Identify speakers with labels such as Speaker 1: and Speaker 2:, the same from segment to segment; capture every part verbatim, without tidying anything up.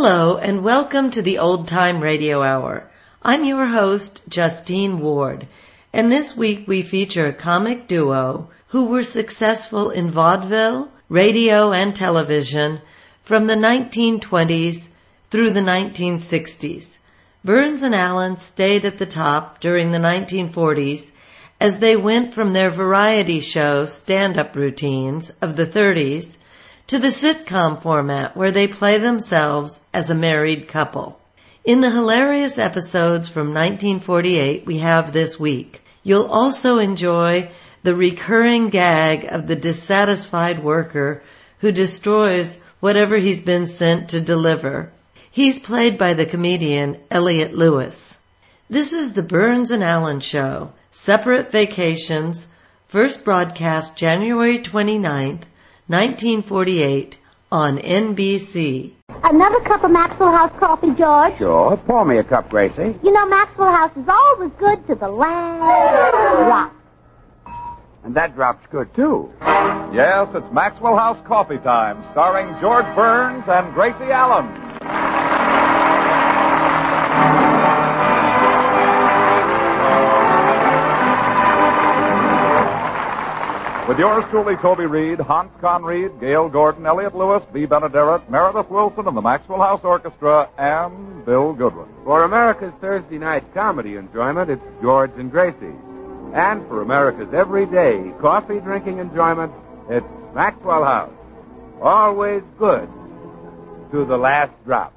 Speaker 1: Hello, and welcome to the Old Time Radio Hour. I'm your host, Justine Ward, and this week we feature a comic duo who were successful in vaudeville, radio, and television from the nineteen twenties through the nineteen sixties. Burns and Allen stayed at the top during the nineteen forties as they went from their variety show stand-up routines of the thirties to the sitcom format where they play themselves as a married couple. In the hilarious episodes from nineteen forty-eight we have this week, you'll also enjoy the recurring gag of the dissatisfied worker who destroys whatever he's been sent to deliver. He's played by the comedian Elliot Lewis. This is the Burns and Allen Show, Separate Vacations, first broadcast January twenty-ninth, nineteen forty-eight, on N B C.
Speaker 2: Another cup of Maxwell House coffee, George?
Speaker 3: Sure. Pour me a cup, Gracie.
Speaker 2: You know, Maxwell House is always good to the last drop.
Speaker 3: And that drop's good, too.
Speaker 4: Yes, it's Maxwell House Coffee Time, starring George Burns and Gracie Allen. With yours truly, Toby Reed, Hans Conried, Gail Gordon, Elliot Lewis, B. Benaderet, Meredith Wilson, and the Maxwell House Orchestra, and Bill Goodwin.
Speaker 3: For America's Thursday night comedy enjoyment, it's George and Gracie. And for America's everyday coffee-drinking enjoyment, it's Maxwell House. Always good to the last drop.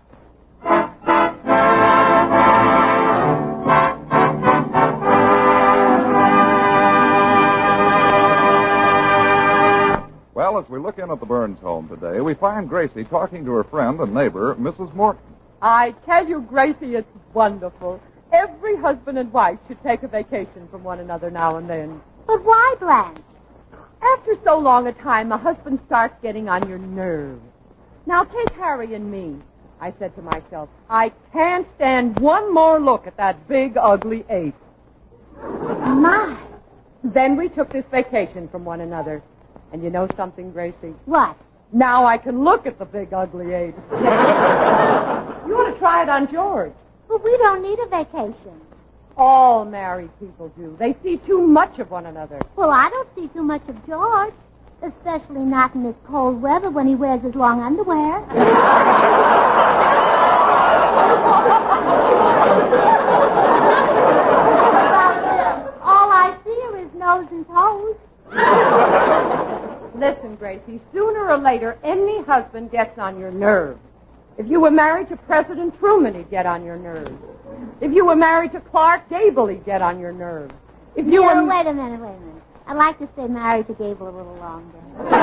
Speaker 4: Well, as we look in at the Burns home today, we find Gracie talking to her friend and neighbor, Missus Morton.
Speaker 5: I tell you, Gracie, it's wonderful. Every husband and wife should take a vacation from one another now and then.
Speaker 2: But why, Blanche?
Speaker 5: After so long a time, a husband starts getting on your nerves. Now, take Harry and me. I said to myself, I can't stand one more look at that big, ugly ape.
Speaker 2: My.
Speaker 5: Then we took this vacation from one another. And you know something, Gracie?
Speaker 2: What?
Speaker 5: Now I can look at the big, ugly ape. You ought to try it on George.
Speaker 2: But we don't need a vacation.
Speaker 5: All married people do. They see too much of one another.
Speaker 2: Well, I don't see too much of George. Especially not in this cold weather when he wears his long underwear. Well, all I see are his nose and toes.
Speaker 5: Listen, Gracie, sooner or later, any husband gets on your nerves. If you were married to President Truman, he'd get on your nerves. If you were married to Clark Gable, he'd get on your nerves. If you
Speaker 2: yeah,
Speaker 5: were...
Speaker 2: wait a minute, wait a minute. I'd like to stay married to Gable a little longer.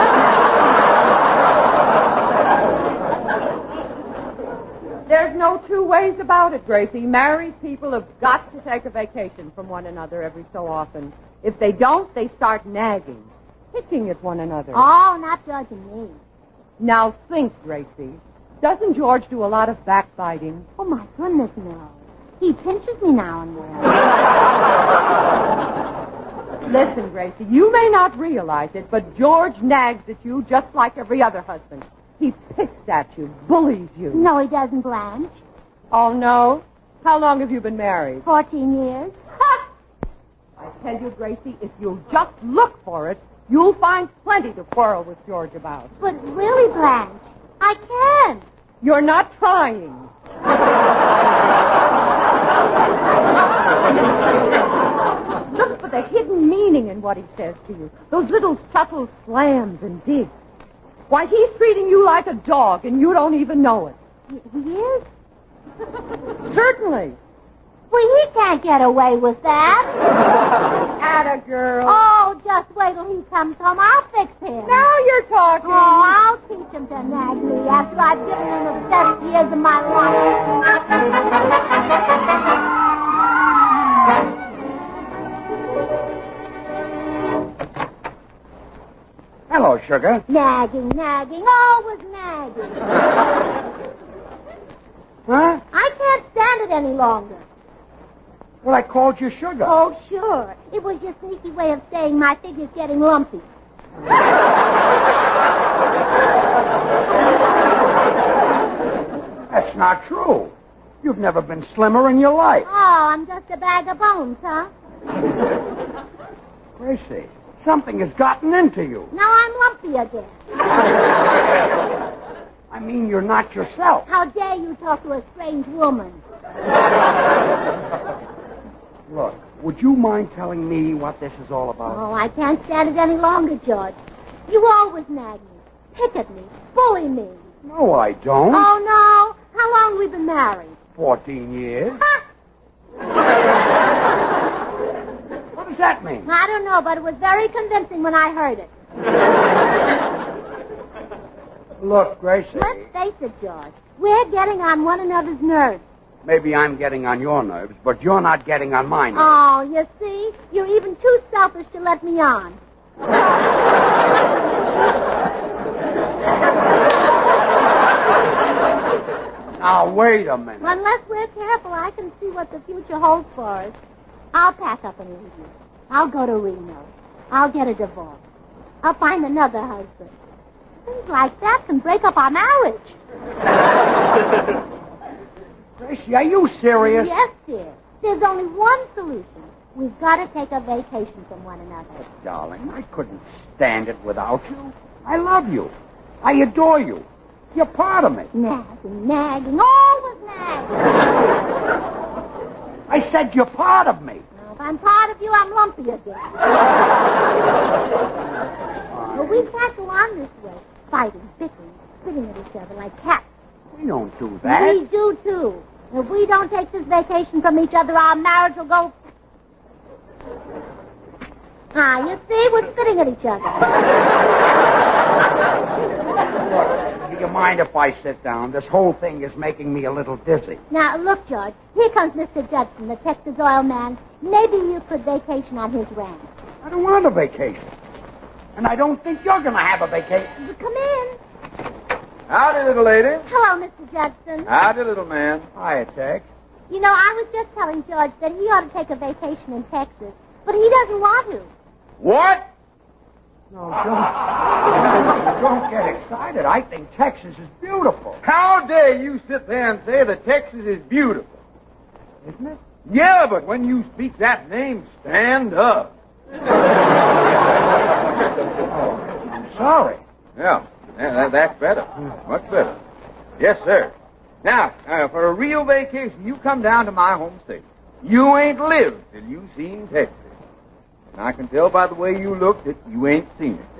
Speaker 5: There's no two ways about it, Gracie. Married people have got to take a vacation from one another every so often. If they don't, they start nagging, picking at one another.
Speaker 2: Oh, not judging me.
Speaker 5: Now think, Gracie. Doesn't George do a lot of backbiting?
Speaker 2: Oh, my goodness, no. He pinches me now and then.
Speaker 5: Listen, Gracie, you may not realize it, but George nags at you just like every other husband. He picks at you, bullies you.
Speaker 2: No, he doesn't, Blanche.
Speaker 5: Oh, no? How long have you been married?
Speaker 2: Fourteen years.
Speaker 5: I tell you, Gracie, if you'll just look for it, you'll find plenty to quarrel with George about.
Speaker 2: But really, Blanche, I can't.
Speaker 5: You're not trying. Look for the hidden meaning in what he says to you. Those little subtle slams and digs. Why, he's treating you like a dog, and you don't even know it.
Speaker 2: He is?
Speaker 5: Certainly.
Speaker 2: Well, he can't get away with that.
Speaker 5: Atta girl.
Speaker 2: Oh, just wait till he comes home. I'll fix him.
Speaker 5: Now you're talking.
Speaker 2: Oh, I'll teach him to nag me after I've given him the best years of my life.
Speaker 3: Hello, sugar.
Speaker 2: Nagging, nagging, always nagging.
Speaker 3: Huh?
Speaker 2: I can't stand it any longer.
Speaker 3: Well, I called you sugar.
Speaker 2: Oh, sure. It was your sneaky way of saying my figure's getting lumpy.
Speaker 6: That's not true. You've never been slimmer in your life.
Speaker 2: Oh, I'm just a bag of bones, huh?
Speaker 6: Gracie, something has gotten into you.
Speaker 2: Now I'm lumpy again.
Speaker 6: I mean, you're not yourself.
Speaker 2: How dare you talk to a strange woman?
Speaker 6: Look, would you mind telling me what this is all about?
Speaker 2: Oh, I can't stand it any longer, George. You always nag me, pick at me, bully me.
Speaker 6: No, I don't.
Speaker 2: Oh, no. How long have we been married?
Speaker 6: Fourteen years.
Speaker 2: Ha!
Speaker 6: What does that mean?
Speaker 2: I don't know, but it was very convincing when I heard it.
Speaker 6: Look, Gracie.
Speaker 2: Let's face it, George. We're getting on one another's nerves.
Speaker 6: Maybe I'm getting on your nerves, but you're not getting on my nerves.
Speaker 2: Oh, you see? You're even too selfish to let me on.
Speaker 6: Now, wait a minute.
Speaker 2: Unless we're careful, I can see what the future holds for us. I'll pack up and leave you. I'll go to Reno. I'll get a divorce. I'll find another husband. Things like that can break up our marriage.
Speaker 6: Gracie, are you serious?
Speaker 2: Yes, dear. There's only one solution. We've got to take a vacation from one another.
Speaker 6: Darling, I couldn't stand it without you. I love you. I adore you. You're part of me.
Speaker 2: Nagging, nagging, always nagging.
Speaker 6: I said you're part of me.
Speaker 2: Now, if I'm part of you, I'm lumpy again. But we can't go on this way, fighting, bickering, spitting at each other like cats.
Speaker 6: We don't do that.
Speaker 2: We do, too. If we don't take this vacation from each other, our marriage will go... Ah, you see, we're spitting at each other.
Speaker 6: Look, do you mind if I sit down? This whole thing is making me a little dizzy.
Speaker 2: Now, look, George. Here comes Mister Judson, the Texas oil man. Maybe you could vacation on his ranch.
Speaker 6: I don't want a vacation. And I don't think you're going to have a vacation.
Speaker 2: Come in.
Speaker 3: Howdy, little lady.
Speaker 2: Hello, Mister Judson.
Speaker 3: Howdy, little man.
Speaker 6: Hiya, Tex.
Speaker 2: You know, I was just telling George that he ought to take a vacation in Texas, but he doesn't want to.
Speaker 3: What?
Speaker 6: No, don't. Don't get excited. I think Texas is beautiful.
Speaker 3: How dare you sit there and say that Texas is beautiful?
Speaker 6: Isn't it?
Speaker 3: Yeah, but when you speak that name, stand up.
Speaker 6: Oh, I'm sorry.
Speaker 3: Yeah, yeah that, that's better. Much better. Yes, sir. Now, uh, for a real vacation, you come down to my home state. You ain't lived till you seen Texas. And I can tell by the way you look that you ain't seen it.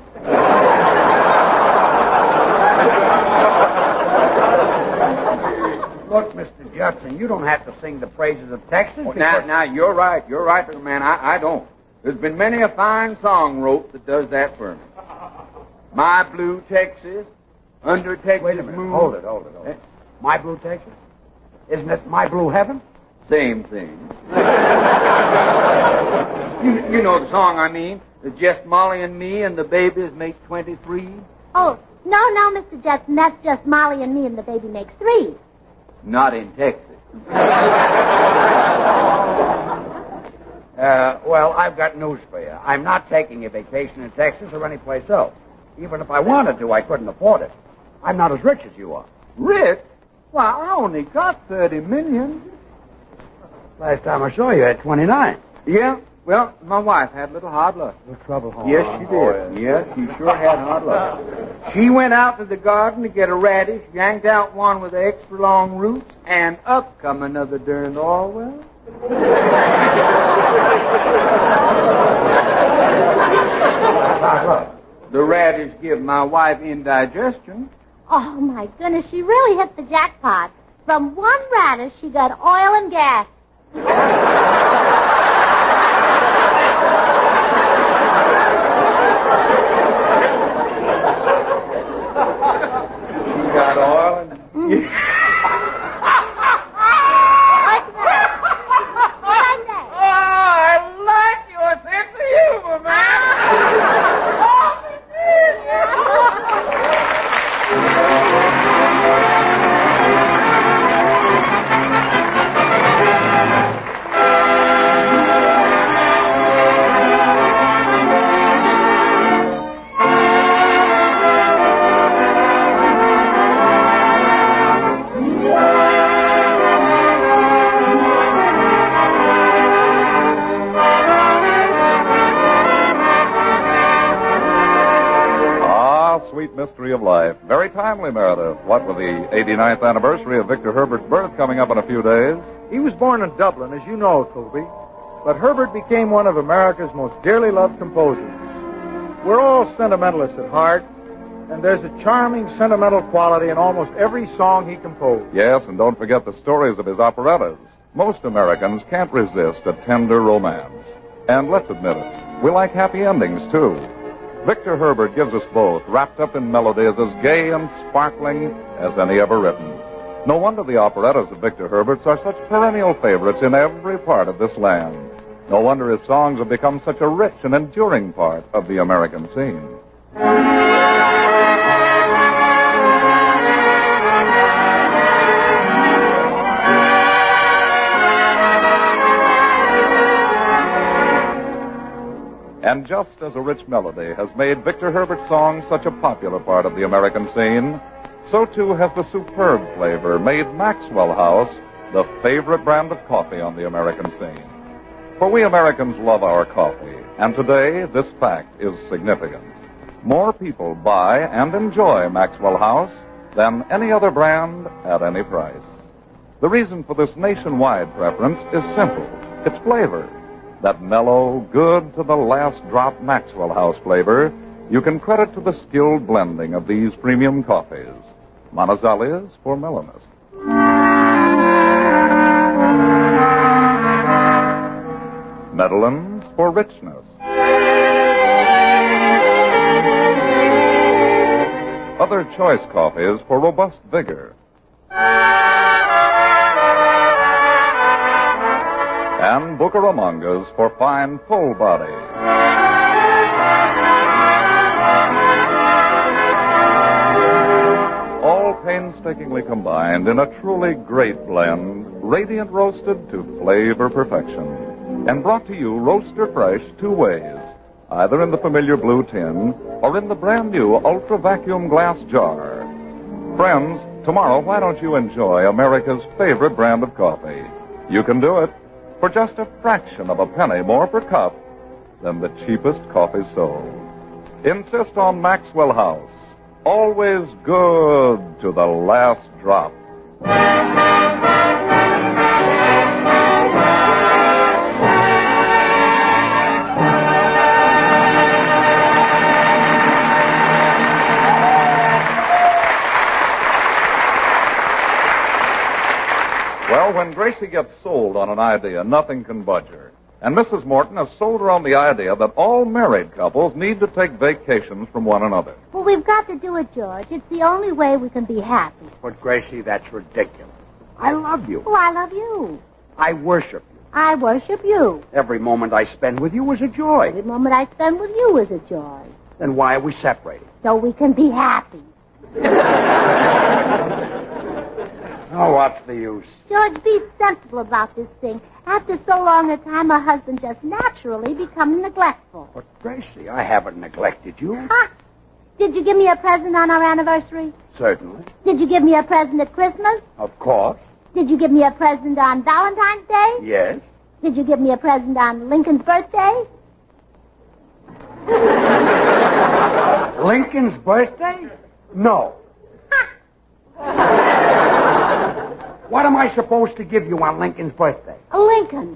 Speaker 6: Look, Mister Judson, you don't have to sing the praises of Texas.
Speaker 3: Oh, now, now, you're right. You're right, little man. I, I don't. There's been many a fine song wrote that does that for me. My blue Texas, under Texas
Speaker 6: Wait a minute.
Speaker 3: moon.
Speaker 6: Hold it, hold it, hold it. My blue Texas? Isn't it my blue heaven?
Speaker 3: Same thing. you, you know the song I mean. It's just Molly and me and the babies make twenty-three.
Speaker 2: Oh, no, no, Mister Judson. That's just Molly and me and the baby makes three.
Speaker 3: Not in Texas.
Speaker 6: Uh, well, I've got news for you. I'm not taking a vacation in Texas or anyplace else. Even if I wanted to, I couldn't afford it. I'm not as rich as you are.
Speaker 3: Rich? Why, I only got thirty million.
Speaker 6: Last time I saw you, you had twenty-nine.
Speaker 3: Yeah? Well, my wife had a little hard luck.
Speaker 6: No trouble, huh?
Speaker 3: Yes, she did.
Speaker 6: Oh,
Speaker 3: Yes, she sure had hard luck. She went out to the garden to get a radish, yanked out one with extra long roots, and up come another darned Orwell. The radish give my wife indigestion.
Speaker 2: Oh, my goodness, she really hit the jackpot. From one radish, she got oil and gas.
Speaker 3: She got oil and...
Speaker 2: Mm. What's that? What'd I say?
Speaker 3: Oh, I like your sense of humor, man.
Speaker 4: history of life. Very timely, Meredith. What with the eighty-ninth anniversary of Victor Herbert's birth coming up in a few days?
Speaker 7: He was born in Dublin, as you know, Toby. But Herbert became one of America's most dearly loved composers. We're all sentimentalists at heart, and there's a charming sentimental quality in almost every song he composed.
Speaker 4: Yes, and don't forget the stories of his operettas. Most Americans can't resist a tender romance. And let's admit it, we like happy endings, too. Victor Herbert gives us both, wrapped up in melodies as gay and sparkling as any ever written. No wonder the operettas of Victor Herbert's are such perennial favorites in every part of this land. No wonder his songs have become such a rich and enduring part of the American scene. And just as a rich melody has made Victor Herbert's songs such a popular part of the American scene, so too has the superb flavor made Maxwell House the favorite brand of coffee on the American scene. For we Americans love our coffee, and today this fact is significant. More people buy and enjoy Maxwell House than any other brand at any price. The reason for this nationwide preference is simple. It's flavor. That mellow, good to the last drop Maxwell House flavor you can credit to the skilled blending of these premium coffees. Manizales for mellowness. Medellins for richness. Other choice coffees for robust vigor. And Bucaramangas for fine, full body. All painstakingly combined in a truly great blend, radiant roasted to flavor perfection. And brought to you roaster fresh two ways, either in the familiar blue tin or in the brand new ultra vacuum glass jar. Friends, tomorrow why don't you enjoy America's favorite brand of coffee? You can do it for just a fraction of a penny more per cup than the cheapest coffee sold. Insist on Maxwell House. Always good to the last drop. Well, when Gracie gets sold on an idea, nothing can budge her. And Missus Morton has sold her on the idea that all married couples need to take vacations from one another.
Speaker 2: Well, we've got to do it, George. It's the only way we can be happy.
Speaker 6: But, Gracie, that's ridiculous. I love you.
Speaker 2: Oh, I love you.
Speaker 6: I worship you.
Speaker 2: I worship you.
Speaker 6: Every moment I spend with you is a joy.
Speaker 2: Every moment I spend with you is a joy.
Speaker 6: Then why are we separated?
Speaker 2: So we can be happy.
Speaker 6: Oh, what's the use?
Speaker 2: George, be sensible about this thing. After so long a time, a husband just naturally becomes neglectful.
Speaker 6: But, Gracie, I haven't neglected you.
Speaker 2: Huh? Did you give me a present on our anniversary?
Speaker 6: Certainly.
Speaker 2: Did you give me a present at Christmas?
Speaker 6: Of course.
Speaker 2: Did you give me a present on Valentine's Day?
Speaker 6: Yes.
Speaker 2: Did you give me a present on Lincoln's birthday?
Speaker 6: Lincoln's birthday? No. What am I supposed to give you on Lincoln's birthday?
Speaker 2: A Lincoln.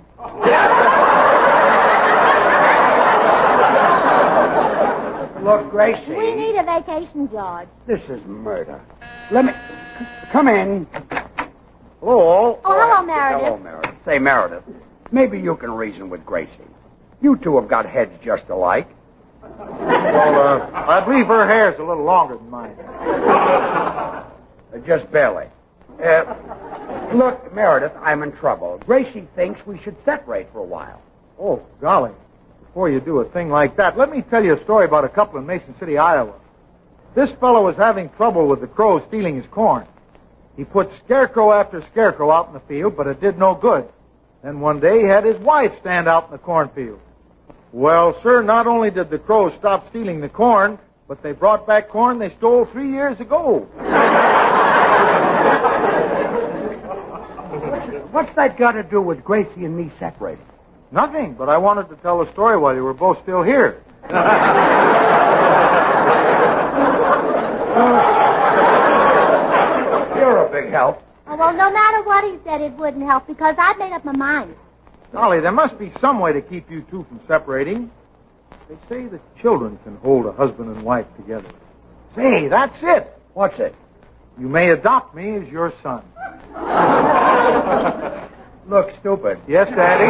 Speaker 6: Look, Gracie.
Speaker 2: We need a vacation, George.
Speaker 6: This is murder. Let me... Come in.
Speaker 7: Hello.
Speaker 2: Oh, hello, Meredith.
Speaker 6: Hello, Meredith. Say, Meredith, maybe you can reason with Gracie. You two have got heads just alike.
Speaker 7: Well, uh, I believe her hair's a little longer than mine.
Speaker 6: Uh, just barely. Uh, look, Meredith, I'm in trouble. Gracie thinks we should separate for a while.
Speaker 7: Oh, golly. Before you do a thing like that, let me tell you a story about a couple in Mason City, Iowa. This fellow was having trouble with the crows stealing his corn. He put scarecrow after scarecrow out in the field, but it did no good. Then one day he had his wife stand out in the cornfield. Well, sir, not only did the crows stop stealing the corn, but they brought back corn they stole three years ago.
Speaker 6: What's that got to do with Gracie and me separating?
Speaker 7: Nothing, but I wanted to tell the story while you were both still here.
Speaker 6: You're a big help.
Speaker 2: Oh, well, no matter what he said, it wouldn't help because I'd made up my mind.
Speaker 7: Dolly, there must be some way to keep you two from separating. They say that children can hold a husband and wife together. Say, that's it.
Speaker 6: What's it?
Speaker 7: You may adopt me as your son.
Speaker 6: Look stupid.
Speaker 7: Yes, Daddy?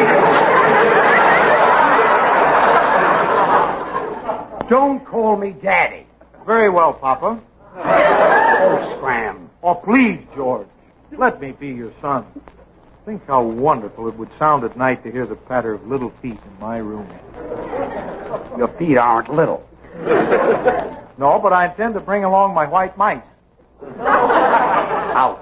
Speaker 6: Don't call me Daddy.
Speaker 7: Very well, Papa.
Speaker 6: Oh, scram.
Speaker 7: Oh, please, George. Let me be your son. Think how wonderful it would sound at night to hear the patter of little feet in my room.
Speaker 6: Your feet aren't little.
Speaker 7: No, but I intend to bring along my white mice.
Speaker 6: Out.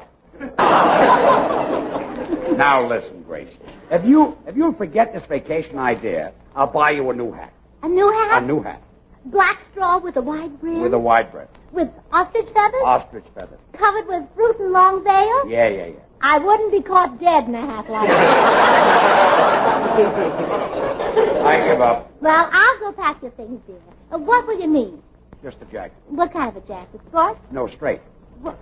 Speaker 6: Now listen, Grace. If you if you forget this vacation idea, I'll buy you a new hat.
Speaker 2: A new hat?
Speaker 6: A new hat.
Speaker 2: Black straw with a wide brim?
Speaker 6: With a wide brim.
Speaker 2: With ostrich feathers?
Speaker 6: Ostrich feathers.
Speaker 2: Covered with fruit and long veil?
Speaker 6: Yeah, yeah, yeah.
Speaker 2: I wouldn't be caught dead in a hat like that.
Speaker 6: I give up.
Speaker 2: Well, I'll go pack your things, dear. Uh, what will you need?
Speaker 6: Just a jacket.
Speaker 2: What kind of a jacket? Sport?
Speaker 6: No, straight.
Speaker 2: What?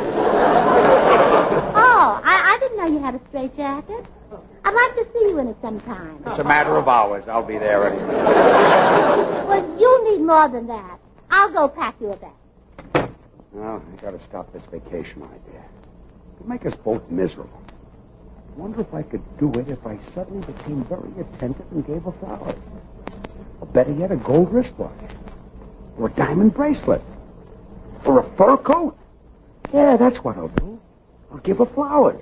Speaker 2: Oh, I, I didn't know you had a straight jacket. I'd like to see you in it sometime.
Speaker 6: It's a matter of hours. I'll be there anyway.
Speaker 2: Well, you'll need more than that. I'll go pack you a bag.
Speaker 6: Well, I gotta stop this vacation idea. It'll make us both miserable. I wonder if I could do it if I suddenly became very attentive and gave her flowers. Or better yet, a gold wristwatch. Or a diamond bracelet. Or a fur coat. Yeah, that's what I'll do. I'll give her flowers.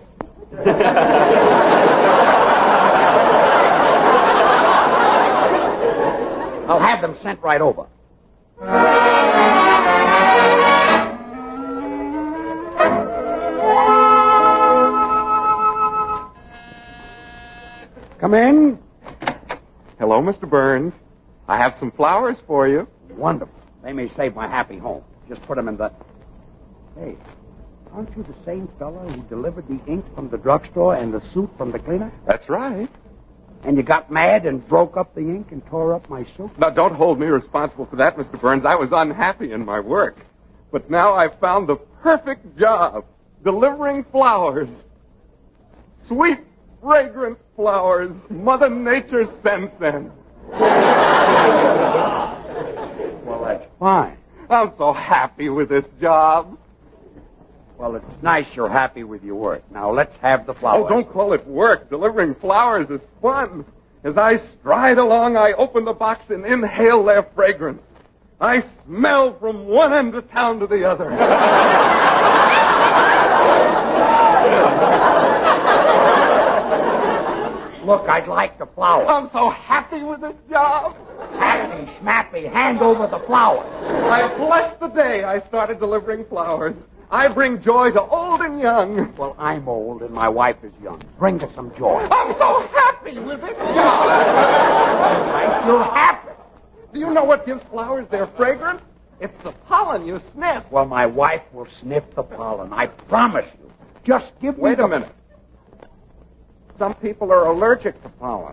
Speaker 6: I'll have them sent right over. Come in.
Speaker 3: Hello, Mister Burns. I have some flowers for you.
Speaker 6: Wonderful. They may save my happy home. Just put them in the... Hey, aren't you the same fellow who delivered the ink from the drugstore and the suit from the cleaner?
Speaker 3: That's right.
Speaker 6: And you got mad and broke up the ink and tore up my suit?
Speaker 3: Now, don't hold me responsible for that, Mister Burns. I was unhappy in my work. But now I've found the perfect job, delivering flowers. Sweet, fragrant flowers Mother Nature sends them.
Speaker 6: Well, that's fine.
Speaker 3: I'm so happy with this job.
Speaker 6: Well, it's nice you're happy with your work. Now, let's have the flowers.
Speaker 3: Oh, don't call it work. Delivering flowers is fun. As I stride along, I open the box and inhale their fragrance. I smell from one end of town to the other.
Speaker 6: Look, I'd like the flowers.
Speaker 3: I'm so happy with this job.
Speaker 6: Happy, snappy, hand over the flowers.
Speaker 3: I bless the day I started delivering flowers. I bring joy to old and young.
Speaker 6: Well, I'm old and my wife is young. Bring us some joy.
Speaker 3: I'm so happy with this job.
Speaker 6: I'm sure happy.
Speaker 3: Do you know what gives flowers their fragrance? It's the pollen you sniff.
Speaker 6: Well, my wife will sniff the pollen. I promise you. Just give me
Speaker 3: Wait
Speaker 6: the...
Speaker 3: a minute. Some people are allergic to pollen.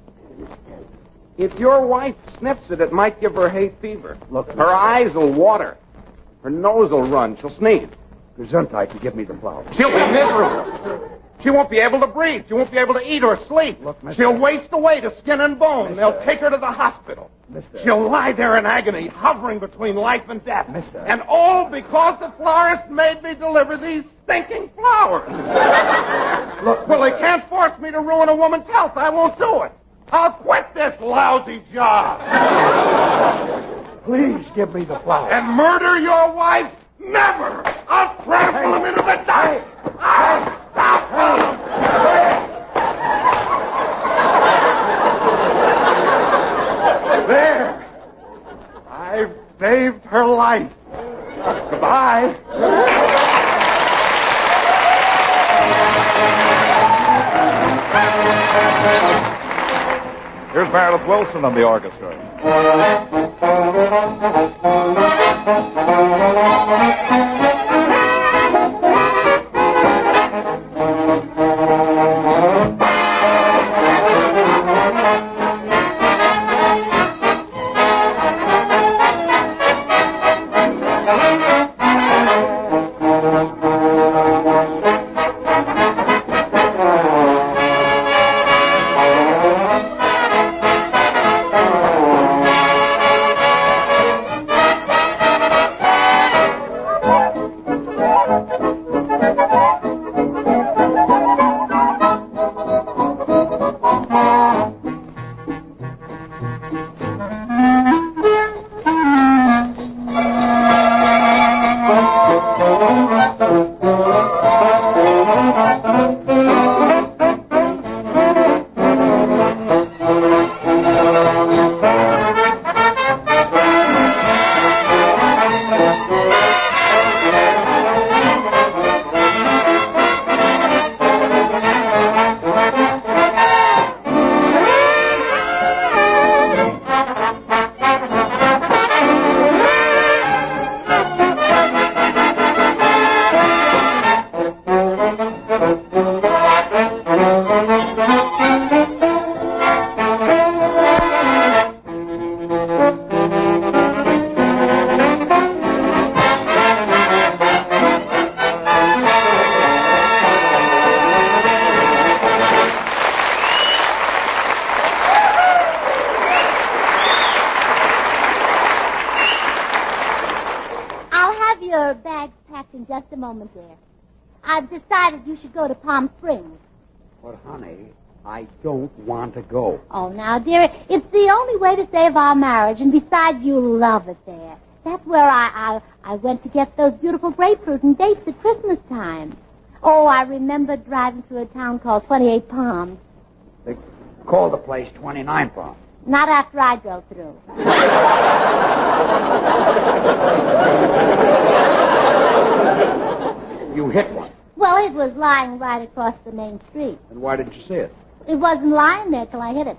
Speaker 3: If your wife sniffs it, it might give her hay fever.
Speaker 6: Look,
Speaker 3: her eyes will water. Her nose will run. She'll sneeze.
Speaker 6: Gesundheit to give me the flowers.
Speaker 3: She'll be miserable. She won't be able to breathe. She won't be able to eat or sleep.
Speaker 6: Look, mister.
Speaker 3: She'll waste away to skin and bone.
Speaker 6: Mister.
Speaker 3: They'll take her to the hospital.
Speaker 6: Mister.
Speaker 3: She'll lie there in agony, hovering between life and death.
Speaker 6: Mister.
Speaker 3: And all because the florist made me deliver these stinking flowers.
Speaker 6: Look,
Speaker 3: well, they
Speaker 6: mister.
Speaker 3: can't force me to ruin a woman's health. I won't do it. I'll quit this lousy job.
Speaker 6: Please give me the flowers.
Speaker 3: And murder your wife? Never! I'll trample him into the dust! I'll stop him! There! I've saved her life. Goodbye.
Speaker 4: Here's Meredith Wilson on the orchestra.
Speaker 2: in just a moment, dear. I've decided you should go to Palm Springs.
Speaker 6: But, honey, I don't want to go.
Speaker 2: Oh, now, dear, it's the only way to save our marriage, and besides, you'll love it there. That's where I, I, I went to get those beautiful grapefruit and dates at Christmas time. Oh, I remember driving through a town called twenty-eight Palms.
Speaker 6: They call the place twenty-nine Palms.
Speaker 2: Not after I drove through.
Speaker 6: You hit one.
Speaker 2: Well, it was lying right across the main street.
Speaker 6: And why didn't you see it?
Speaker 2: It wasn't lying there till I hit it.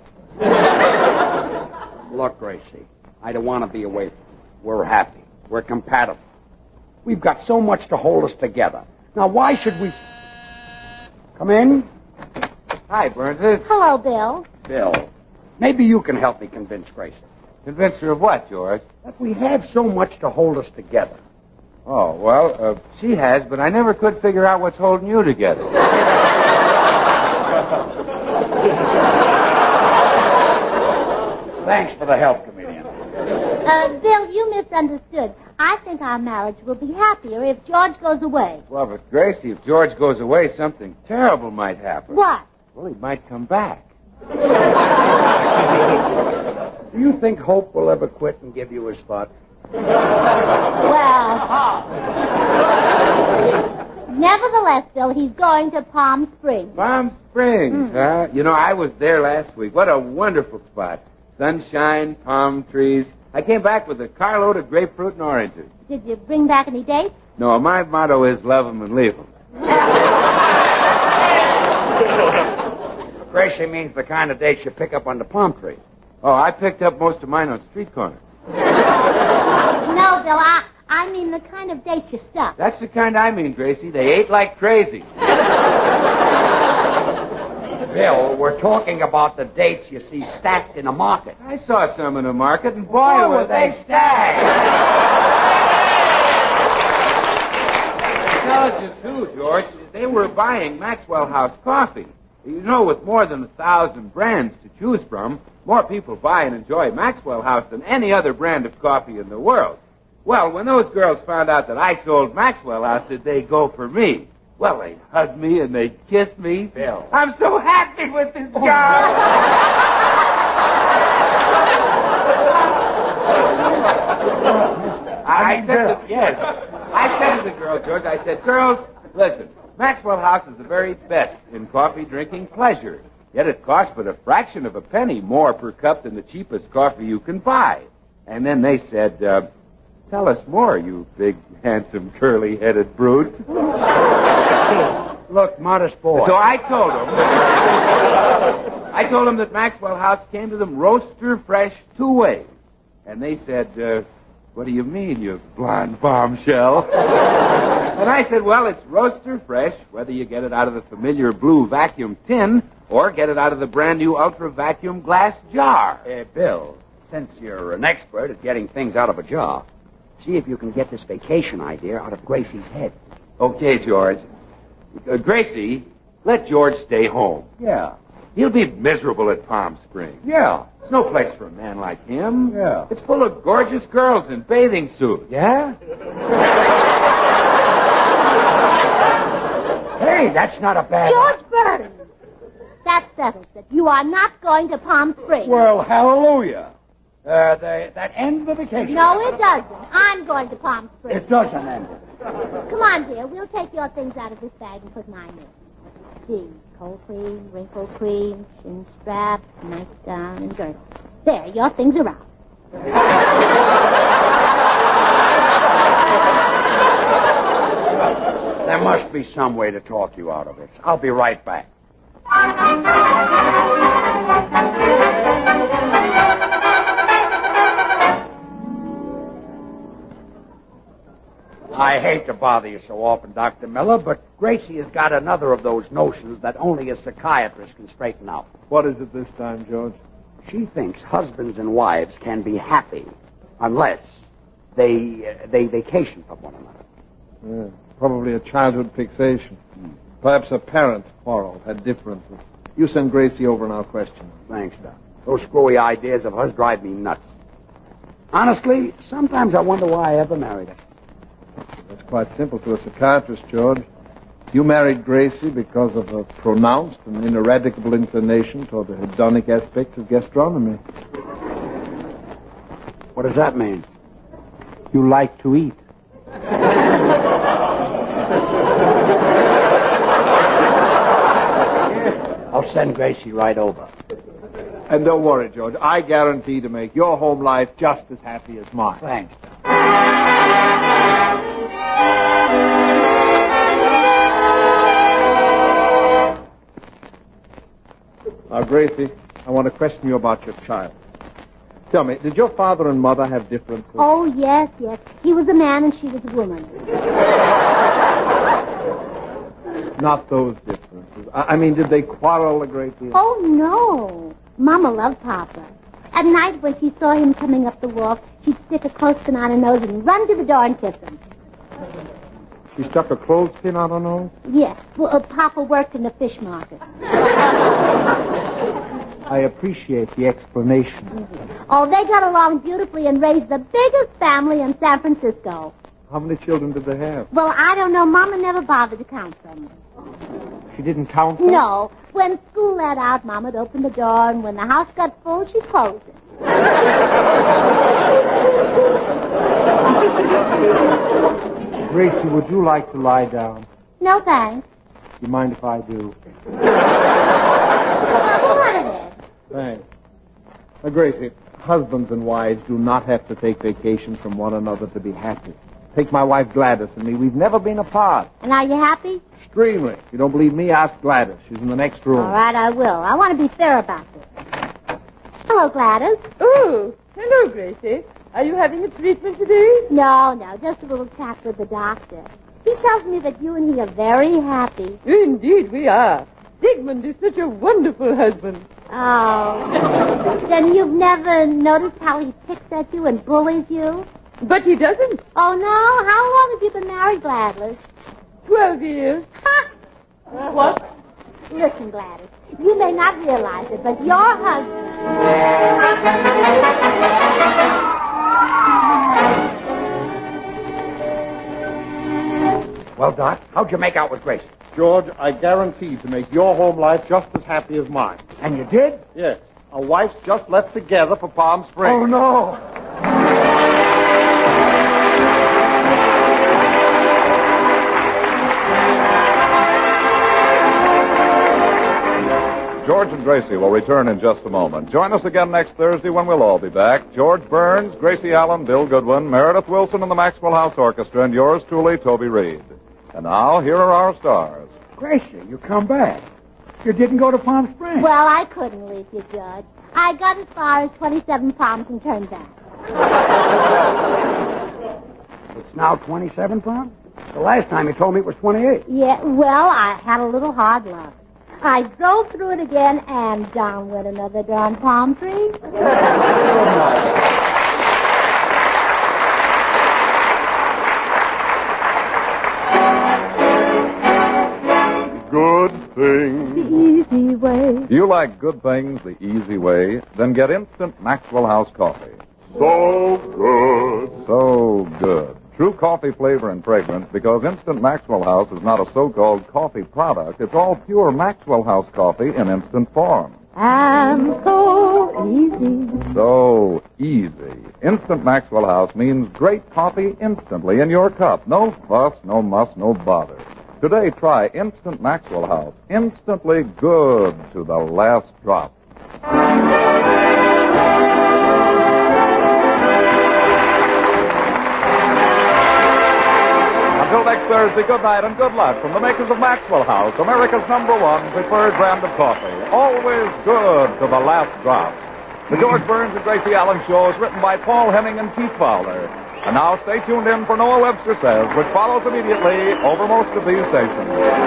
Speaker 6: Look, Gracie, I don't want to be away from you. We're happy. We're compatible. We've got so much to hold us together. Now, why should we... Come in.
Speaker 3: Hi, Burnses.
Speaker 2: Hello, Bill.
Speaker 6: Bill, maybe you can help me convince Gracie.
Speaker 3: Convinced her of what, George?
Speaker 6: That we have so much to hold us together.
Speaker 3: Oh, well, uh, she has, but I never could figure out what's holding you together.
Speaker 6: Thanks for the help, comedian.
Speaker 2: Uh, Bill, you misunderstood. I think our marriage will be happier if George goes away.
Speaker 3: Well, but Gracie, if George goes away, something terrible might happen.
Speaker 2: What?
Speaker 3: Well, he might come back.
Speaker 6: Do you think Hope will ever quit and give you a spot?
Speaker 2: Well, nevertheless, Bill, he's going to Palm Springs.
Speaker 3: Palm Springs,
Speaker 2: Mm.
Speaker 3: huh? You know, I was there last week. What a wonderful spot. Sunshine, palm trees. I came back with a carload of grapefruit and oranges.
Speaker 2: Did you bring back any dates?
Speaker 3: No, my motto is love 'em and leave 'em.
Speaker 6: Gracie means the kind of dates you pick up on the palm tree.
Speaker 3: Oh, I picked up most of mine on street corners.
Speaker 2: No, Bill, I, I mean the kind of dates you stuck.
Speaker 3: That's the kind I mean, Gracie. They ate like crazy.
Speaker 6: Bill, we're talking about the dates you see stacked in a market.
Speaker 3: I saw some in the market, and boy,
Speaker 6: Boy,
Speaker 3: were
Speaker 6: were
Speaker 3: they
Speaker 6: they
Speaker 3: stacked. I tell you too, George, they were buying Maxwell House coffee. You know, with more than a thousand brands to choose from, more people buy and enjoy Maxwell House than any other brand of coffee in the world. Well, when those girls found out that I sold Maxwell House, did they go for me? Well, they hugged me and they kissed me.
Speaker 6: Bill.
Speaker 3: I'm so happy with this job. I said to, yes. I said to the girls, George, I said, girls, listen, Maxwell House is the very best in coffee drinking pleasure. Yet it costs but a fraction of a penny more per cup than the cheapest coffee you can buy. And then they said, uh, tell us more, you big, handsome, curly-headed brute.
Speaker 6: Look, modest boy.
Speaker 3: So I told them, I told them that Maxwell House came to them roaster fresh two ways. And they said, uh, what do you mean, you blonde bombshell? And I said, well, it's roaster fresh, whether you get it out of the familiar blue vacuum tin or get it out of the brand new ultra vacuum glass jar.
Speaker 6: Uh, Bill, since you're an expert at getting things out of a jar, see if you can get this vacation idea out of Gracie's head.
Speaker 3: Okay, George. Uh, Gracie, let George stay home.
Speaker 6: Yeah.
Speaker 3: He'll be miserable at Palm Springs.
Speaker 6: Yeah.
Speaker 3: There's no place for a man like him.
Speaker 6: Yeah.
Speaker 3: It's full of gorgeous girls in bathing suits.
Speaker 6: Yeah? Hey, that's not a bad...
Speaker 2: George Burns! That settles it. You are not going to Palm Springs.
Speaker 6: Well, hallelujah. Uh, the, that ends the vacation.
Speaker 2: No, it doesn't. I'm going to Palm Springs.
Speaker 6: It doesn't end it.
Speaker 2: Come on, dear. We'll take your things out of this bag and put mine in. See, cold cream, wrinkle cream, chin strap, nightgown, and girdle. There, your things are out.
Speaker 6: There must be some way to talk you out of this. I'll be right back. I hate to bother you so often, Doctor Miller, but Gracie has got another of those notions that only a psychiatrist can straighten out.
Speaker 7: What is it this time, George?
Speaker 6: She thinks husbands and wives can be happy unless they uh, they vacation from one another.
Speaker 7: Yeah, probably a childhood fixation. Hmm. Perhaps a parent quarrel, had differences. You send Gracie over and I'll question her.
Speaker 6: Thanks, Doc. Those screwy ideas of hers drive me nuts. Honestly, sometimes I wonder why I ever married her.
Speaker 7: It's quite simple to a psychiatrist, George. You married Gracie because of a pronounced and ineradicable inclination toward the hedonic aspect of gastronomy.
Speaker 6: What does that mean? You like to eat. I'll send Gracie right over.
Speaker 7: And don't worry, George. I guarantee to make your home life just as happy as mine.
Speaker 6: Thanks.
Speaker 7: Now, Gracie, I want to question you about your child. Tell me, did your father and mother have differences?
Speaker 2: Oh, yes, yes. He was a man and she was a woman.
Speaker 7: Not those differences. I, I mean, did they quarrel a great deal?
Speaker 2: Oh, no. Mama loved Papa. At night when she saw him coming up the walk, she'd stick a clothespin on her nose and run to the door and kiss him.
Speaker 7: She stuck a clothespin on her nose?
Speaker 2: Yes. Well, uh, Papa worked in the fish market.
Speaker 7: I appreciate the explanation.
Speaker 2: Mm-hmm. Oh, they got along beautifully and raised the biggest family in San Francisco.
Speaker 7: How many children did they have?
Speaker 2: Well, I don't know. Mama never bothered to count them.
Speaker 7: She didn't count them?
Speaker 2: No. When school let out, Mama'd open the door, and when the house got full, she'd close it.
Speaker 7: Gracie, would you like to lie down?
Speaker 2: No, thanks.
Speaker 7: You mind if I do? Thanks. Now, Gracie, husbands and wives do not have to take vacations from one another to be happy. Take my wife Gladys and me. We've never been apart.
Speaker 2: And are you happy?
Speaker 7: Extremely. If you don't believe me, ask Gladys. She's in the next room.
Speaker 2: All right, I will. I want to be fair about this. Hello, Gladys.
Speaker 5: Oh, hello, Gracie. Are you having a treatment today?
Speaker 2: No, no, just a little chat with the doctor. He tells me that you and he are very happy.
Speaker 5: Indeed, we are. Digmund is such a wonderful husband.
Speaker 2: Oh. Then you've never noticed how he picks at you and bullies you?
Speaker 5: But he doesn't.
Speaker 2: Oh, no? How long have you been married, Gladys?
Speaker 5: Twelve years. What?
Speaker 2: Listen, Gladys, you may not realize it, but your husband...
Speaker 6: Well, Doc, how'd you make out with Gracie?
Speaker 7: George, I guarantee to make your home life just as happy as mine.
Speaker 6: And you did?
Speaker 7: Yes. Our wives just left together for Palm Springs.
Speaker 6: Oh, no.
Speaker 4: George and Gracie will return in just a moment. Join us again next Thursday when we'll all be back. George Burns, Gracie Allen, Bill Goodwin, Meredith Wilson, and the Maxwell House Orchestra, and yours truly, Toby Reed. And now, here are our stars.
Speaker 6: Gracie, you come back. You didn't go to Palm Springs.
Speaker 2: Well, I couldn't leave you, Judge. I got as far as twenty-seven Palms and turned back.
Speaker 6: It's now twenty-seven Palms? The last time you told me it was twenty-eight.
Speaker 2: Yeah, well, I had a little hard luck. I drove through it again, and down went another darn palm tree.
Speaker 4: Good things.
Speaker 2: The easy way.
Speaker 4: You like good things the easy way? Then get instant Maxwell House coffee.
Speaker 8: So good.
Speaker 4: So good. True coffee flavor and fragrance, because Instant Maxwell House is not a so-called coffee product. It's all pure Maxwell House coffee in instant form.
Speaker 2: And so easy.
Speaker 4: So easy. Instant Maxwell House means great coffee instantly in your cup. No fuss, no muss, no bother. Today, try Instant Maxwell House. Instantly good to the last drop. Until next Thursday, good night and good luck from the makers of Maxwell House, America's number one preferred brand of coffee. Always good to the last drop. The George Burns and Gracie Allen Show is written by Paul Henning and Keith Fowler. And now stay tuned in for Noah Webster Says, which follows immediately over most of these stations.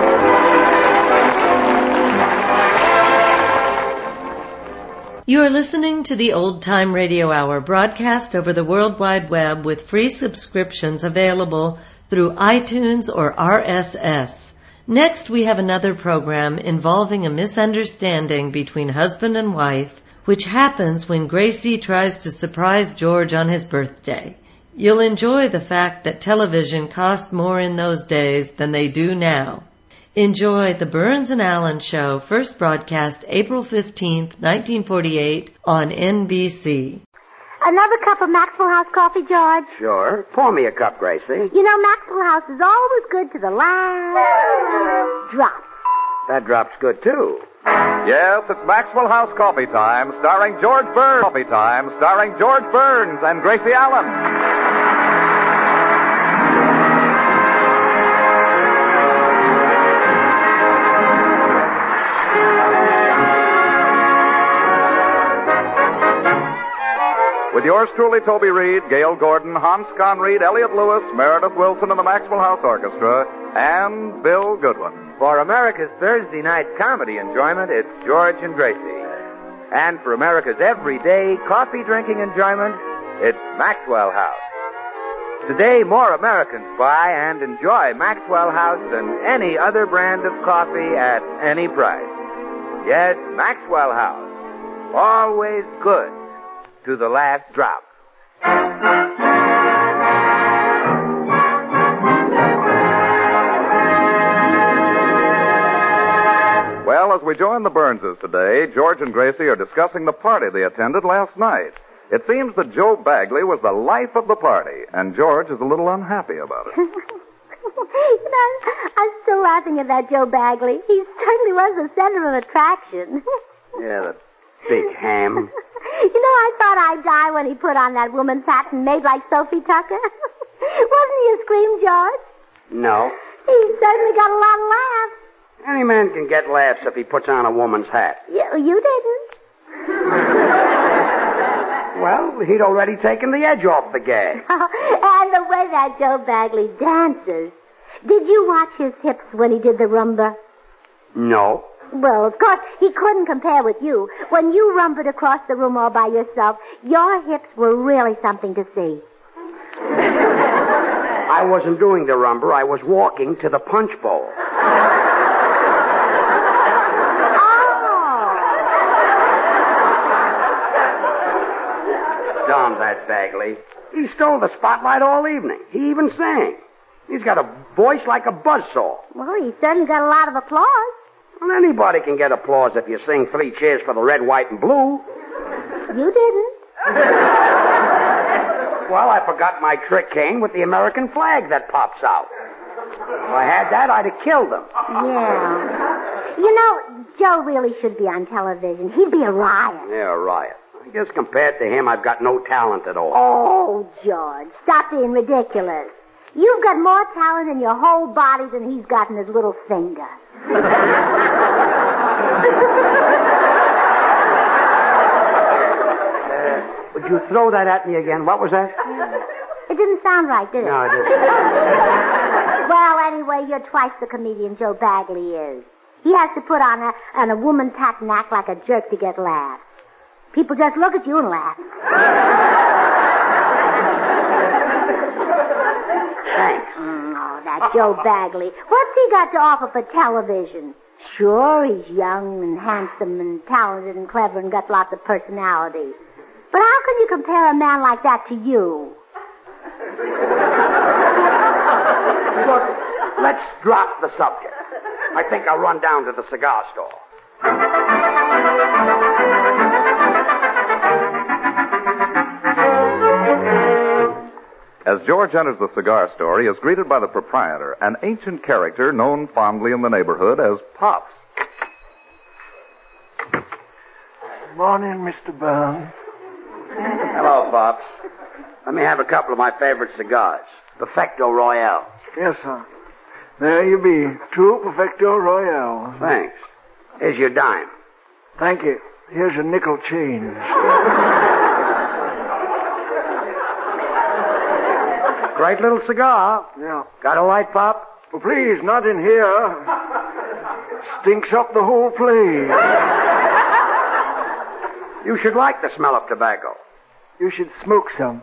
Speaker 1: You're listening to the Old Time Radio Hour, broadcast over the World Wide Web with free subscriptions available through iTunes or R S S. Next, we have another program involving a misunderstanding between husband and wife, which happens when Gracie tries to surprise George on his birthday. You'll enjoy the fact that television cost more in those days than they do now. Enjoy the Burns and Allen Show, first broadcast April fifteenth, nineteen forty-eight on N B C.
Speaker 2: Another cup of Maxwell House coffee, George?
Speaker 6: Sure. Pour me a cup, Gracie.
Speaker 2: You know, Maxwell House is always good to the last drop.
Speaker 6: That drop's good, too.
Speaker 4: Yes, it's Maxwell House Coffee Time, starring George Burns. Coffee Time, starring George Burns and Gracie Allen. With yours truly, Toby Reed, Gail Gordon, Hans Conried, Elliot Lewis, Meredith Wilson and the Maxwell House Orchestra, and Bill Goodwin.
Speaker 3: For America's Thursday night comedy enjoyment, it's George and Gracie. And for America's everyday coffee drinking enjoyment, it's Maxwell House. Today, more Americans buy and enjoy Maxwell House than any other brand of coffee at any price. Yes, Maxwell House. Always good to the last drop.
Speaker 4: Well, as we join the Burnses today, George and Gracie are discussing the party they attended last night. It seems that Joe Bagley was the life of the party, and George is a little unhappy about it.
Speaker 2: You know, I'm still laughing at that Joe Bagley. He certainly was the center of attraction.
Speaker 6: Yeah, that big ham.
Speaker 2: You know, I thought I'd die when he put on that woman's hat and made like Sophie Tucker. Wasn't he a scream, George?
Speaker 6: No.
Speaker 2: He certainly got a lot of laughs.
Speaker 6: Any man can get laughs if he puts on a woman's hat.
Speaker 2: You, you didn't.
Speaker 6: Well, he'd already taken the edge off the gag.
Speaker 2: And the way that Joe Bagley dances. Did you watch his hips when he did the rumba?
Speaker 6: No.
Speaker 2: Well, of course, he couldn't compare with you. When you rumbled across the room all by yourself, your hips were really something to see.
Speaker 6: I wasn't doing the rumba. I was walking to the punch bowl. Darn that Bagley. He stole the spotlight all evening. He even sang. He's got a voice like a buzzsaw.
Speaker 2: Well, he certainly got a lot of applause.
Speaker 6: Well, anybody can get applause if you sing Three Cheers for the Red, White, and Blue.
Speaker 2: You didn't.
Speaker 6: Well, I forgot my trick cane with the American flag that pops out. If I had that, I'd have killed them.
Speaker 2: Yeah. You know, Joe really should be on television. He'd be a riot.
Speaker 6: Yeah, a riot. I guess compared to him, I've got no talent at all.
Speaker 2: Oh, George, stop being ridiculous. You've got more talent in your whole body than he's got in his little finger.
Speaker 6: uh, would you throw that at me again? What was that?
Speaker 2: It didn't sound right, did it?
Speaker 6: No, it didn't.
Speaker 2: Well, anyway, you're twice the comedian Joe Bagley is. He has to put on a, on a woman's hat and act like a jerk to get laughs. People just look at you and laugh.
Speaker 6: Thanks.
Speaker 2: Mm, oh, that Joe Bagley. What's he got to offer for television? Sure, he's young and handsome and talented and clever and got lots of personality. But how can you compare a man like that to you?
Speaker 6: Look, let's drop the subject. I think I'll run down to the cigar store.
Speaker 4: As George enters the cigar store, he is greeted by the proprietor, an ancient character known fondly in the neighborhood as Pops.
Speaker 9: Morning, Mister Burns.
Speaker 6: Hello, Pops. Let me have a couple of my favorite cigars. Perfecto Royale.
Speaker 9: Yes, sir. There you be. True Perfecto Royale.
Speaker 6: Thanks. Here's your dime.
Speaker 9: Thank you. Here's your nickel change.
Speaker 6: Great little cigar.
Speaker 9: Yeah.
Speaker 6: Got a light, Pop?
Speaker 9: Well, please, not in here. Stinks up the whole place.
Speaker 6: You should like the smell of tobacco.
Speaker 9: You should smoke some.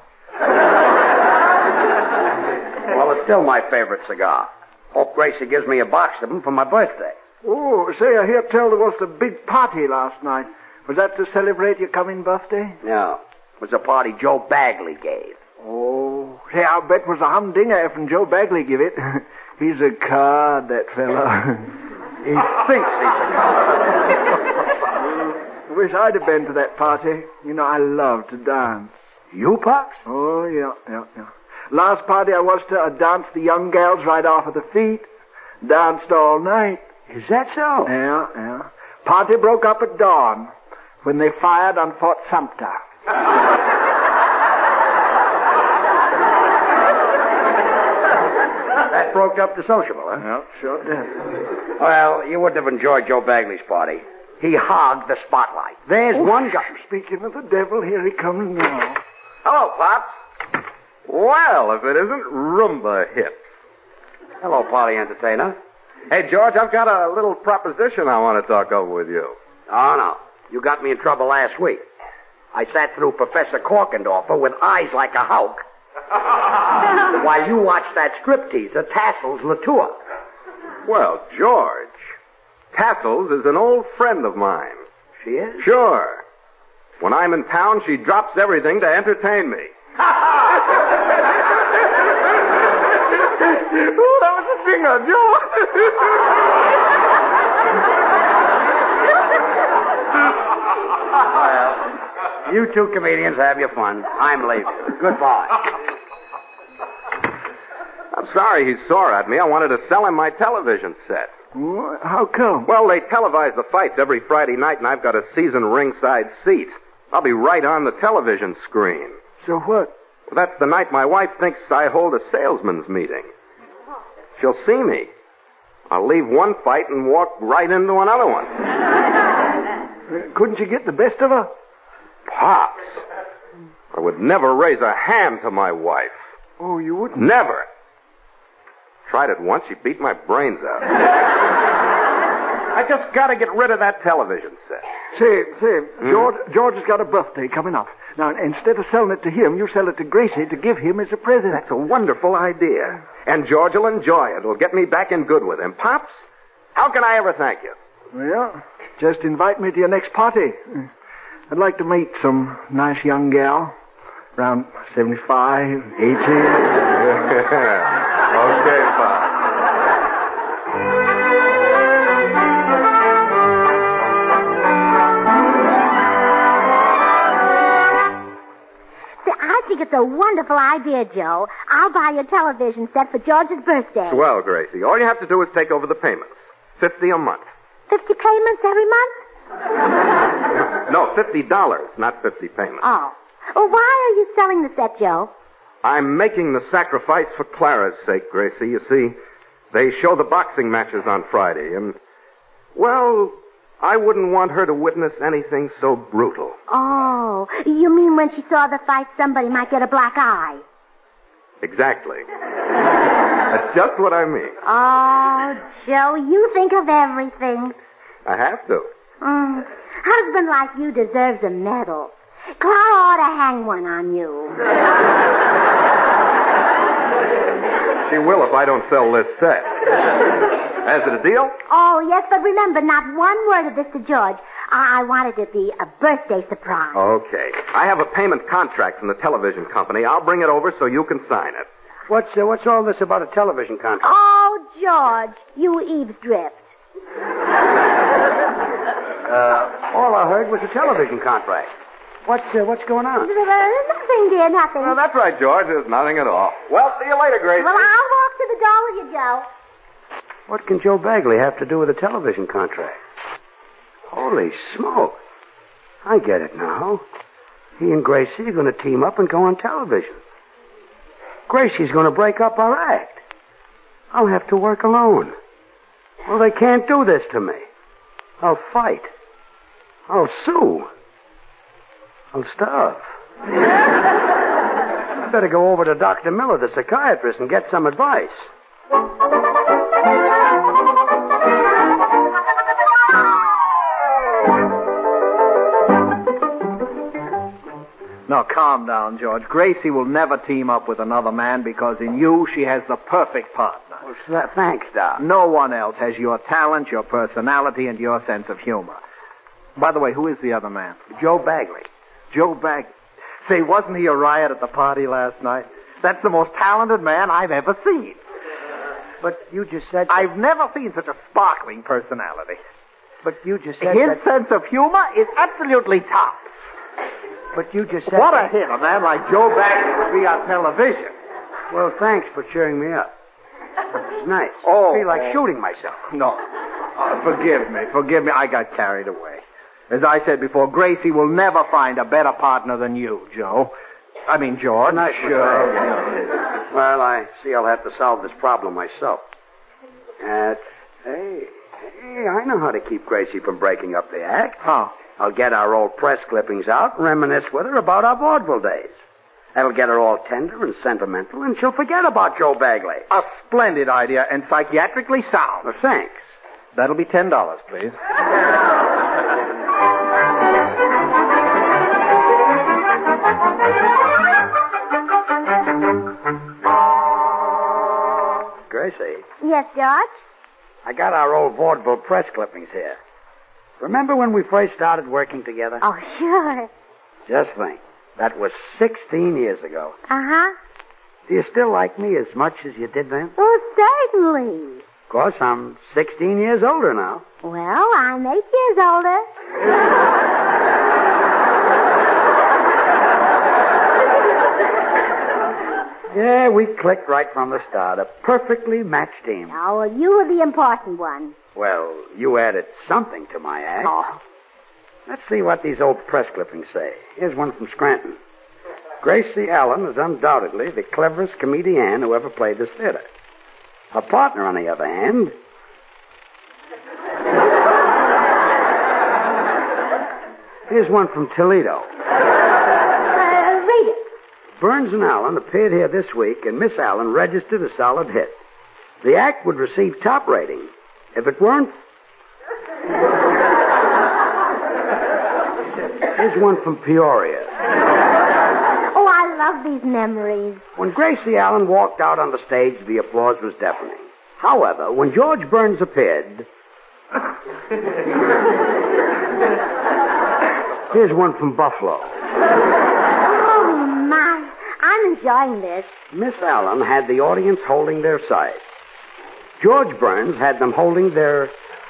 Speaker 6: Well, it's still my favorite cigar. Hope Gracie gives me a box of them for my birthday.
Speaker 9: Oh, say, I hear tell there was a big party last night. Was that to celebrate your coming birthday?
Speaker 6: No. It was a party Joe Bagley gave.
Speaker 9: Oh, Say, I'll bet was a humdinger if Joe Bagley give it. He's a card, that fellow. He thinks he's a card. I wish I'd have been to that party. You know, I love to dance.
Speaker 6: You, Pops?
Speaker 9: Oh, yeah, yeah, yeah. Last party I was to, I danced the young gals right off of the feet. Danced all night.
Speaker 6: Is that so?
Speaker 9: Yeah, yeah. Party broke up at dawn when they fired on Fort Sumter.
Speaker 6: That broke up the sociable, huh?
Speaker 9: Yeah, sure did.
Speaker 6: Well, you wouldn't have enjoyed Joe Bagley's party. He hogged the spotlight. There's
Speaker 9: Oh,
Speaker 6: one guy.
Speaker 9: Speaking of the devil, here he comes now.
Speaker 3: Hello, Pops. Well, if it isn't Roomba Hips.
Speaker 6: Hello, Polly Entertainer.
Speaker 3: Hey, George, I've got a little proposition I want to talk over with you.
Speaker 6: Oh, no. You got me in trouble last week. I sat through Professor Korkendorfer with eyes like a hawk while you watched that striptease, the Tassels Latour.
Speaker 3: Well, George, Tassels is an old friend of mine.
Speaker 6: She is?
Speaker 3: Sure. When I'm in town, she drops everything to entertain me. Oh, that was a singer, Joe.
Speaker 6: Well, you two comedians have your fun. I'm leaving. Goodbye.
Speaker 3: I'm sorry he's sore at me. I wanted to sell him my television set.
Speaker 9: What? How come?
Speaker 3: Well, they televise the fights every Friday night, and I've got a season ringside seat. I'll be right on the television screen.
Speaker 9: So what?
Speaker 3: That's the night my wife thinks I hold a salesman's meeting. She'll see me. I'll leave one fight and walk right into another one.
Speaker 9: Uh, couldn't you get the best of her?
Speaker 3: Pops, I would never raise a hand to my wife.
Speaker 9: Oh, you wouldn't?
Speaker 3: Never. Tried it once, she beat my brains out. I just got to get rid of that television set.
Speaker 9: Say, say,
Speaker 3: Hmm?
Speaker 9: George, George has got a birthday coming up. Now, instead of selling it to him, you sell it to Gracie to give him as a present.
Speaker 3: That's a wonderful idea. And George will enjoy it. It'll get me back in good with him. Pops, how can I ever thank you?
Speaker 9: Well, just invite me to your next party. I'd like to meet some nice young gal. Around seventy-five, eighty.
Speaker 3: Okay, Pops.
Speaker 2: I think it's a wonderful idea, Joe. I'll buy your television set for George's birthday.
Speaker 3: Well, Gracie, all you have to do is take over the payments. Fifty a month.
Speaker 2: Fifty payments every month?
Speaker 3: No, fifty dollars, not fifty payments.
Speaker 2: Oh. Well, why are you selling the set, Joe?
Speaker 3: I'm making the sacrifice for Clara's sake, Gracie. You see, they show the boxing matches on Friday, and, well, I wouldn't want her to witness anything so brutal.
Speaker 2: Oh, you mean when she saw the fight, somebody might get a black eye?
Speaker 3: Exactly. That's just what I mean.
Speaker 2: Oh, Joe, you think of everything.
Speaker 3: I have to.
Speaker 2: Mm. Husband like you deserves a medal. Clara ought to hang one on you.
Speaker 3: She will if I don't sell this set. Is it a deal?
Speaker 2: Oh, yes, but remember, not one word of this to George. I, I want it to be a birthday surprise.
Speaker 3: Okay. I have a payment contract from the television company. I'll bring it over so you can sign it.
Speaker 6: What's uh, what's all this about a television contract?
Speaker 2: Oh, George, you eavesdripped.
Speaker 6: Uh, all I heard was a television contract. What's uh, what's going on?
Speaker 2: Nothing, dear, nothing.
Speaker 3: Well, that's right, George. There's nothing at all. Well, see you later, Gracie.
Speaker 2: Well, I'll walk to the door with you, Joe.
Speaker 6: What can Joe Bagley have to do with a television contract? Holy smoke. I get it now. He and Gracie are going to team up and go on television. Gracie's going to break up our act. I'll have to work alone. Well, they can't do this to me. I'll fight. I'll sue. I'll starve. I better go over to Doctor Miller, the psychiatrist, and get some advice.
Speaker 9: Now, calm down, George. Gracie will never team up with another man because in you she has the perfect partner.
Speaker 6: Well, th- thanks, Doc.
Speaker 9: No one else has your talent, your personality, and your sense of humor. By the way, who is the other man?
Speaker 6: Joe Bagley.
Speaker 9: Joe Bagley. Say, wasn't he a riot at the party last night? That's the most talented man I've ever seen.
Speaker 6: But you just said...
Speaker 9: I've never seen such a sparkling personality.
Speaker 6: But you just said
Speaker 9: His
Speaker 6: that...
Speaker 9: sense of humor is absolutely top.
Speaker 6: But you just said...
Speaker 9: What
Speaker 6: that...
Speaker 9: a hit a man like Joe Bagley would be on television.
Speaker 6: Well, thanks for cheering me up. It's nice.
Speaker 9: Oh.
Speaker 6: I feel like shooting myself.
Speaker 9: No. Uh, forgive me. Forgive me. I got carried away. As I said before, Gracie will never find a better partner than you, Joe. I mean, George.
Speaker 6: Not sure. Well, I see I'll have to solve this problem myself. Uh, hey, hey, I know how to keep Gracie from breaking up the act.
Speaker 9: How?
Speaker 6: I'll get our old press clippings out and reminisce with her about our vaudeville days. That'll get her all tender and sentimental, and she'll forget about Joe Bagley.
Speaker 9: A splendid idea and psychiatrically sound.
Speaker 6: Well, thanks.
Speaker 9: That'll be ten dollars, please.
Speaker 6: Gracie.
Speaker 2: Yes, George?
Speaker 6: I got our old vaudeville press clippings here. Remember when we first started working together?
Speaker 2: Oh, sure.
Speaker 6: Just think. That was sixteen years ago.
Speaker 2: Uh-huh.
Speaker 6: Do you still like me as much as you did then?
Speaker 2: Oh, certainly.
Speaker 6: Of course, I'm sixteen years older now.
Speaker 2: Well, I'm eight years older.
Speaker 6: Yeah, we clicked right from the start. A perfectly matched team.
Speaker 2: Oh, well, you were the important one.
Speaker 6: Well, you added something to my act.
Speaker 2: Oh.
Speaker 6: Let's see what these old press clippings say. Here's one from Scranton. Gracie Allen is undoubtedly the cleverest comedian who ever played this theater. Her partner, on the other hand... Here's one from Toledo.
Speaker 2: Uh, read it.
Speaker 6: Burns and Allen appeared here this week, and Miss Allen registered a solid hit. The act would receive top rating if it weren't... Here's one from Peoria.
Speaker 2: Oh, I love these memories.
Speaker 6: When Gracie Allen walked out on the stage, the applause was deafening. However, when George Burns appeared... Here's one from Buffalo.
Speaker 2: Oh, my. I'm enjoying this.
Speaker 6: Miss Allen had the audience holding their sides. George Burns had them holding their...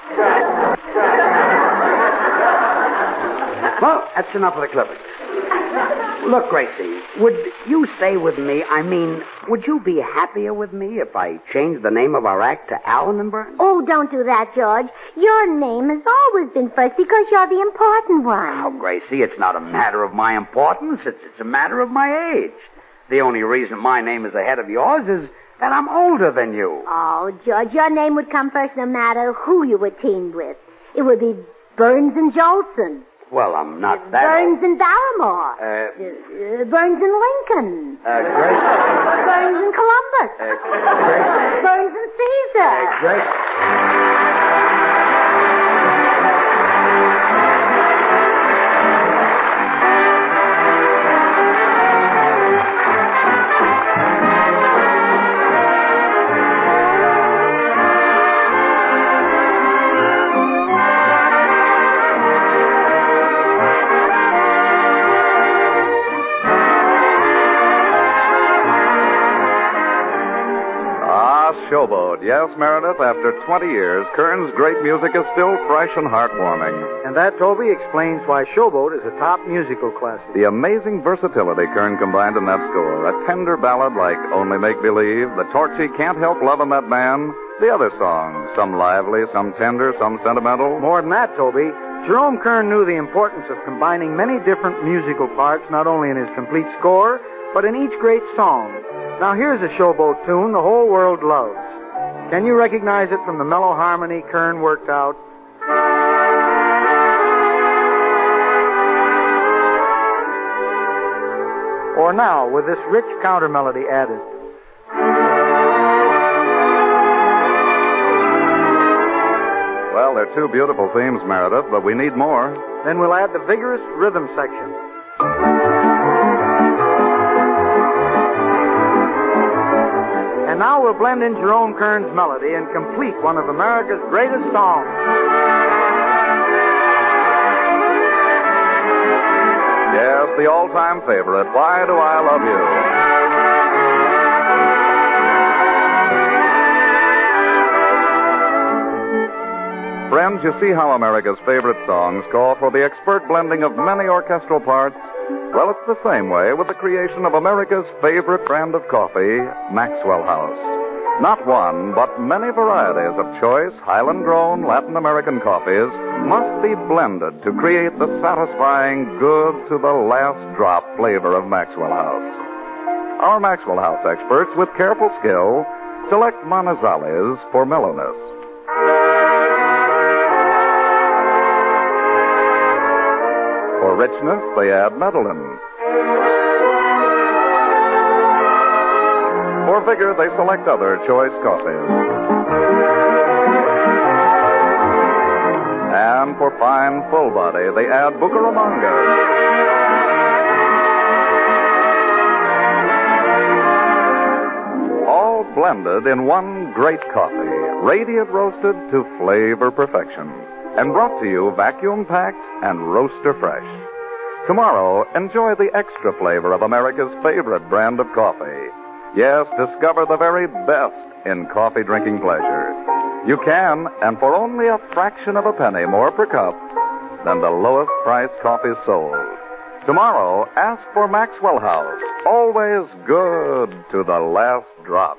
Speaker 6: Well, that's enough of the clippings. Look, Gracie, would you stay with me? I mean, would you be happier with me if I changed the name of our act to Allen and Burns?
Speaker 2: Oh, don't do that, George. Your name has always been first because you're the important one.
Speaker 6: Oh, Gracie, it's not a matter of my importance. It's, it's a matter of my age. The only reason my name is ahead of yours is that I'm older than you.
Speaker 2: Oh, George, your name would come first no matter who you were teamed with. It would be Burns and Jolson.
Speaker 6: Well, I'm not that
Speaker 2: Burns
Speaker 6: old.
Speaker 2: and Barrymore.
Speaker 6: Uh,
Speaker 2: uh, Burns and Lincoln.
Speaker 6: Uh, Grace.
Speaker 2: Burns and Columbus.
Speaker 6: Uh, Grace.
Speaker 2: Burns and Caesar.
Speaker 6: Uh, Grace.
Speaker 4: Showboat. Yes, Meredith, after twenty years, Kern's great music is still fresh and heartwarming.
Speaker 7: And that, Toby, explains why Showboat is a top musical classic.
Speaker 4: The amazing versatility Kern combined in that score. A tender ballad like Only Make Believe, the torchy Can't Help Lovin' That Man, the other songs, some lively, some tender, some sentimental.
Speaker 7: More than that, Toby, Jerome Kern knew the importance of combining many different musical parts, not only in his complete score, but in each great song. Now here's a Showboat tune the whole world loves. Can you recognize it from the mellow harmony Kern worked out? Or now, with this rich counter melody added.
Speaker 4: Well, they're two beautiful themes, Meredith, but we need more.
Speaker 7: Then we'll add the vigorous rhythm section. And now we'll blend in Jerome Kern's melody and complete one of America's greatest songs.
Speaker 4: Yes, the all-time favorite, Why Do I Love You? Friends, you see how America's favorite songs call for the expert blending of many orchestral parts? Well, it's the same way with the creation of America's favorite brand of coffee, Maxwell House. Not one, but many varieties of choice, Highland-grown Latin American coffees must be blended to create the satisfying, good to the last drop flavor of Maxwell House. Our Maxwell House experts, with careful skill, select Manizales for mellowness. For richness, they add Medellin. For vigor, they select other choice coffees. And for fine, full body, they add Bucaramanga. All blended in one great coffee, radiant roasted to flavor perfection. And brought to you vacuum-packed and roaster fresh. Tomorrow, enjoy the extra flavor of America's favorite brand of coffee. Yes, discover the very best in coffee drinking pleasure. You can, and for only a fraction of a penny more per cup than the lowest priced coffee sold. Tomorrow, ask for Maxwell House. Always good to the last drop.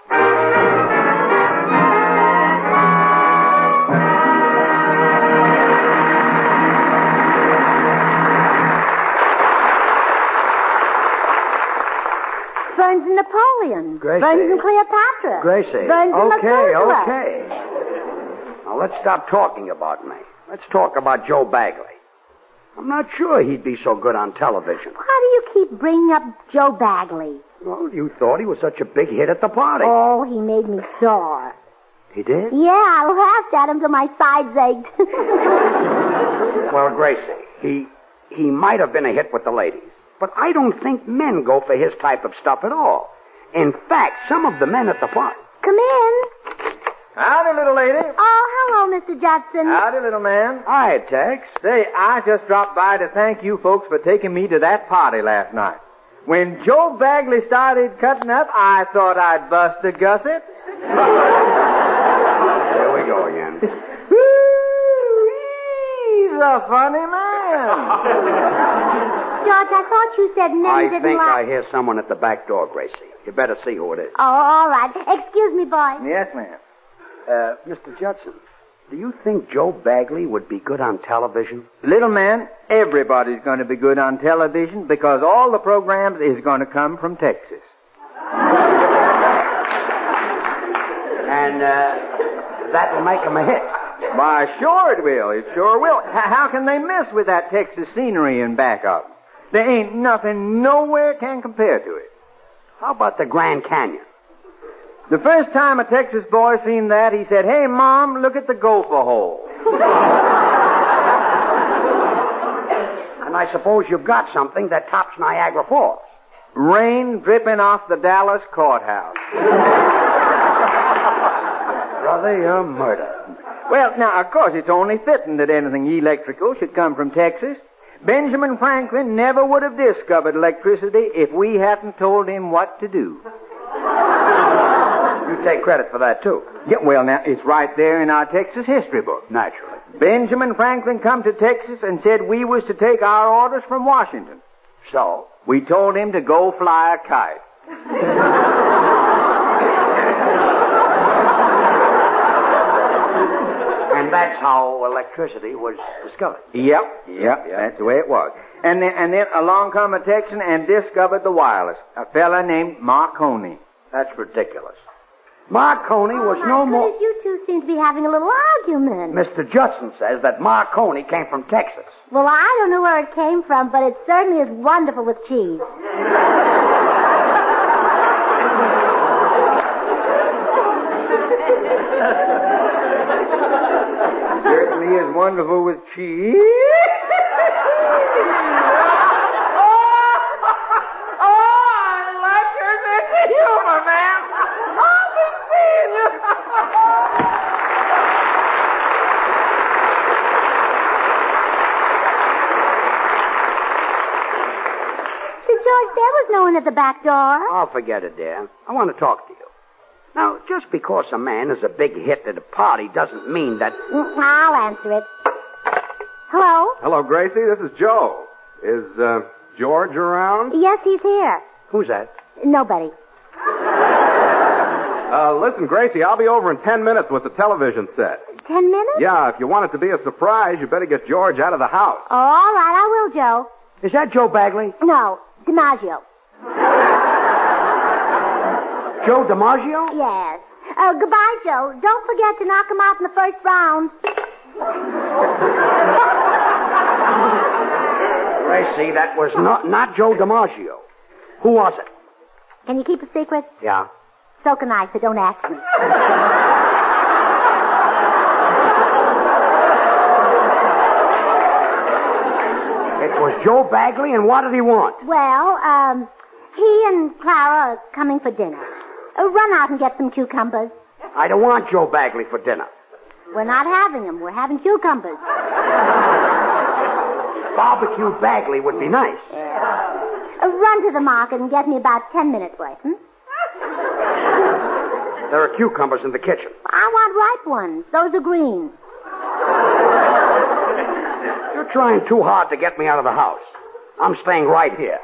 Speaker 2: Burns and Napoleon.
Speaker 6: Gracie.
Speaker 2: Burns and Cleopatra.
Speaker 6: Gracie.
Speaker 2: Burns and
Speaker 6: Okay,
Speaker 2: Methuselah.
Speaker 6: okay. Now, let's stop talking about me. Let's talk about Joe Bagley. I'm not sure he'd be so good on television.
Speaker 2: Why do you keep bringing up Joe Bagley?
Speaker 6: Well, you thought he was such a big hit at the party.
Speaker 2: Oh, he made me sore.
Speaker 6: He did?
Speaker 2: Yeah, I laughed at him till my sides ached.
Speaker 6: Well, Gracie, he he might have been a hit with the ladies, but I don't think men go for his type of stuff at all. In fact, some of the men at the party...
Speaker 2: Come in.
Speaker 10: Howdy, little lady.
Speaker 2: Oh, hello, Mister Judson.
Speaker 10: Howdy, little man.
Speaker 6: Hi, Tex.
Speaker 10: Say, I just dropped by to thank you folks for taking me to that party last night. When Joe Bagley started cutting up, I thought I'd bust a gusset.
Speaker 6: There we go again.
Speaker 10: He's a funny man.
Speaker 2: George, I thought you said men
Speaker 6: I
Speaker 2: didn't
Speaker 6: think
Speaker 2: like...
Speaker 6: I hear someone at the back door, Gracie. You better see who it is.
Speaker 2: Oh, all right. Excuse me, boy.
Speaker 10: Yes, ma'am.
Speaker 6: Uh, Mister Judson, do you think Joe Bagley would be good on television?
Speaker 10: Little man, everybody's going to be good on television because all the programs is going to come from Texas.
Speaker 6: And, uh, that will make him a hit.
Speaker 10: Why, sure it will. It sure will. H- how can they mess with that Texas scenery in backup? There ain't nothing nowhere can compare to it.
Speaker 6: How about the Grand Canyon?
Speaker 10: The first time a Texas boy seen that, he said, "Hey, Mom, look at the gopher hole."
Speaker 6: And I suppose you've got something that tops Niagara Falls.
Speaker 10: Rain dripping off the Dallas courthouse.
Speaker 6: Brother, you're murder.
Speaker 10: Well, now, of course, it's only fitting that anything electrical should come from Texas. Benjamin Franklin never would have discovered electricity if we hadn't told him what to do.
Speaker 6: You take credit for that, too.
Speaker 10: Yeah, well, now, it's right there in our Texas history book.
Speaker 6: Naturally.
Speaker 10: Benjamin Franklin come to Texas and said we was to take our orders from Washington.
Speaker 6: So?
Speaker 10: We told him to go fly a kite.
Speaker 6: And that's how electricity was discovered.
Speaker 10: Yep, yep, that's the way it was. And then, and then along come a Texan and discovered the wireless, a fella named Marconi.
Speaker 6: That's ridiculous. Marconi was
Speaker 2: oh,
Speaker 6: no more...
Speaker 2: You two seem to be having a little argument.
Speaker 6: Mister Judson says that Marconi came from Texas.
Speaker 2: Well, I don't know where it came from, but it certainly is wonderful with cheese.
Speaker 10: Certainly is wonderful with cheese.
Speaker 2: George, there was no one at the back door.
Speaker 6: Oh, forget it, dear. I want to talk to you. Now, just because a man is a big hit at a party doesn't mean that...
Speaker 2: I'll answer it. Hello?
Speaker 3: Hello, Gracie. This is Joe. Is uh, George around?
Speaker 2: Yes, he's here.
Speaker 6: Who's that?
Speaker 2: Nobody.
Speaker 3: Uh, listen, Gracie, I'll be over in ten minutes with the television set.
Speaker 2: Ten minutes?
Speaker 3: Yeah, if you want it to be a surprise, you better get George out of the house.
Speaker 2: Oh, all right, I will, Joe.
Speaker 6: Is that Joe Bagley?
Speaker 2: No, DiMaggio.
Speaker 6: Joe DiMaggio?
Speaker 2: Yes. Uh, goodbye, Joe. Don't forget to knock him out in the first round.
Speaker 6: Gracie, that was not, not Joe DiMaggio. Who was it?
Speaker 2: Can you keep a secret?
Speaker 6: Yeah.
Speaker 2: So can I, so don't ask me.
Speaker 6: It was Joe Bagley, and what did he want?
Speaker 2: Well, um, he and Clara are coming for dinner. Uh, run out and get some cucumbers.
Speaker 6: I don't want Joe Bagley for dinner.
Speaker 2: We're not having them. We're having cucumbers.
Speaker 6: Barbecue Bagley would be nice.
Speaker 2: Uh, run to the market and get me about ten minutes worth, hmm?
Speaker 6: There are cucumbers in the kitchen.
Speaker 2: I want ripe ones. Those are green.
Speaker 6: You're trying too hard to get me out of the house. I'm staying right here.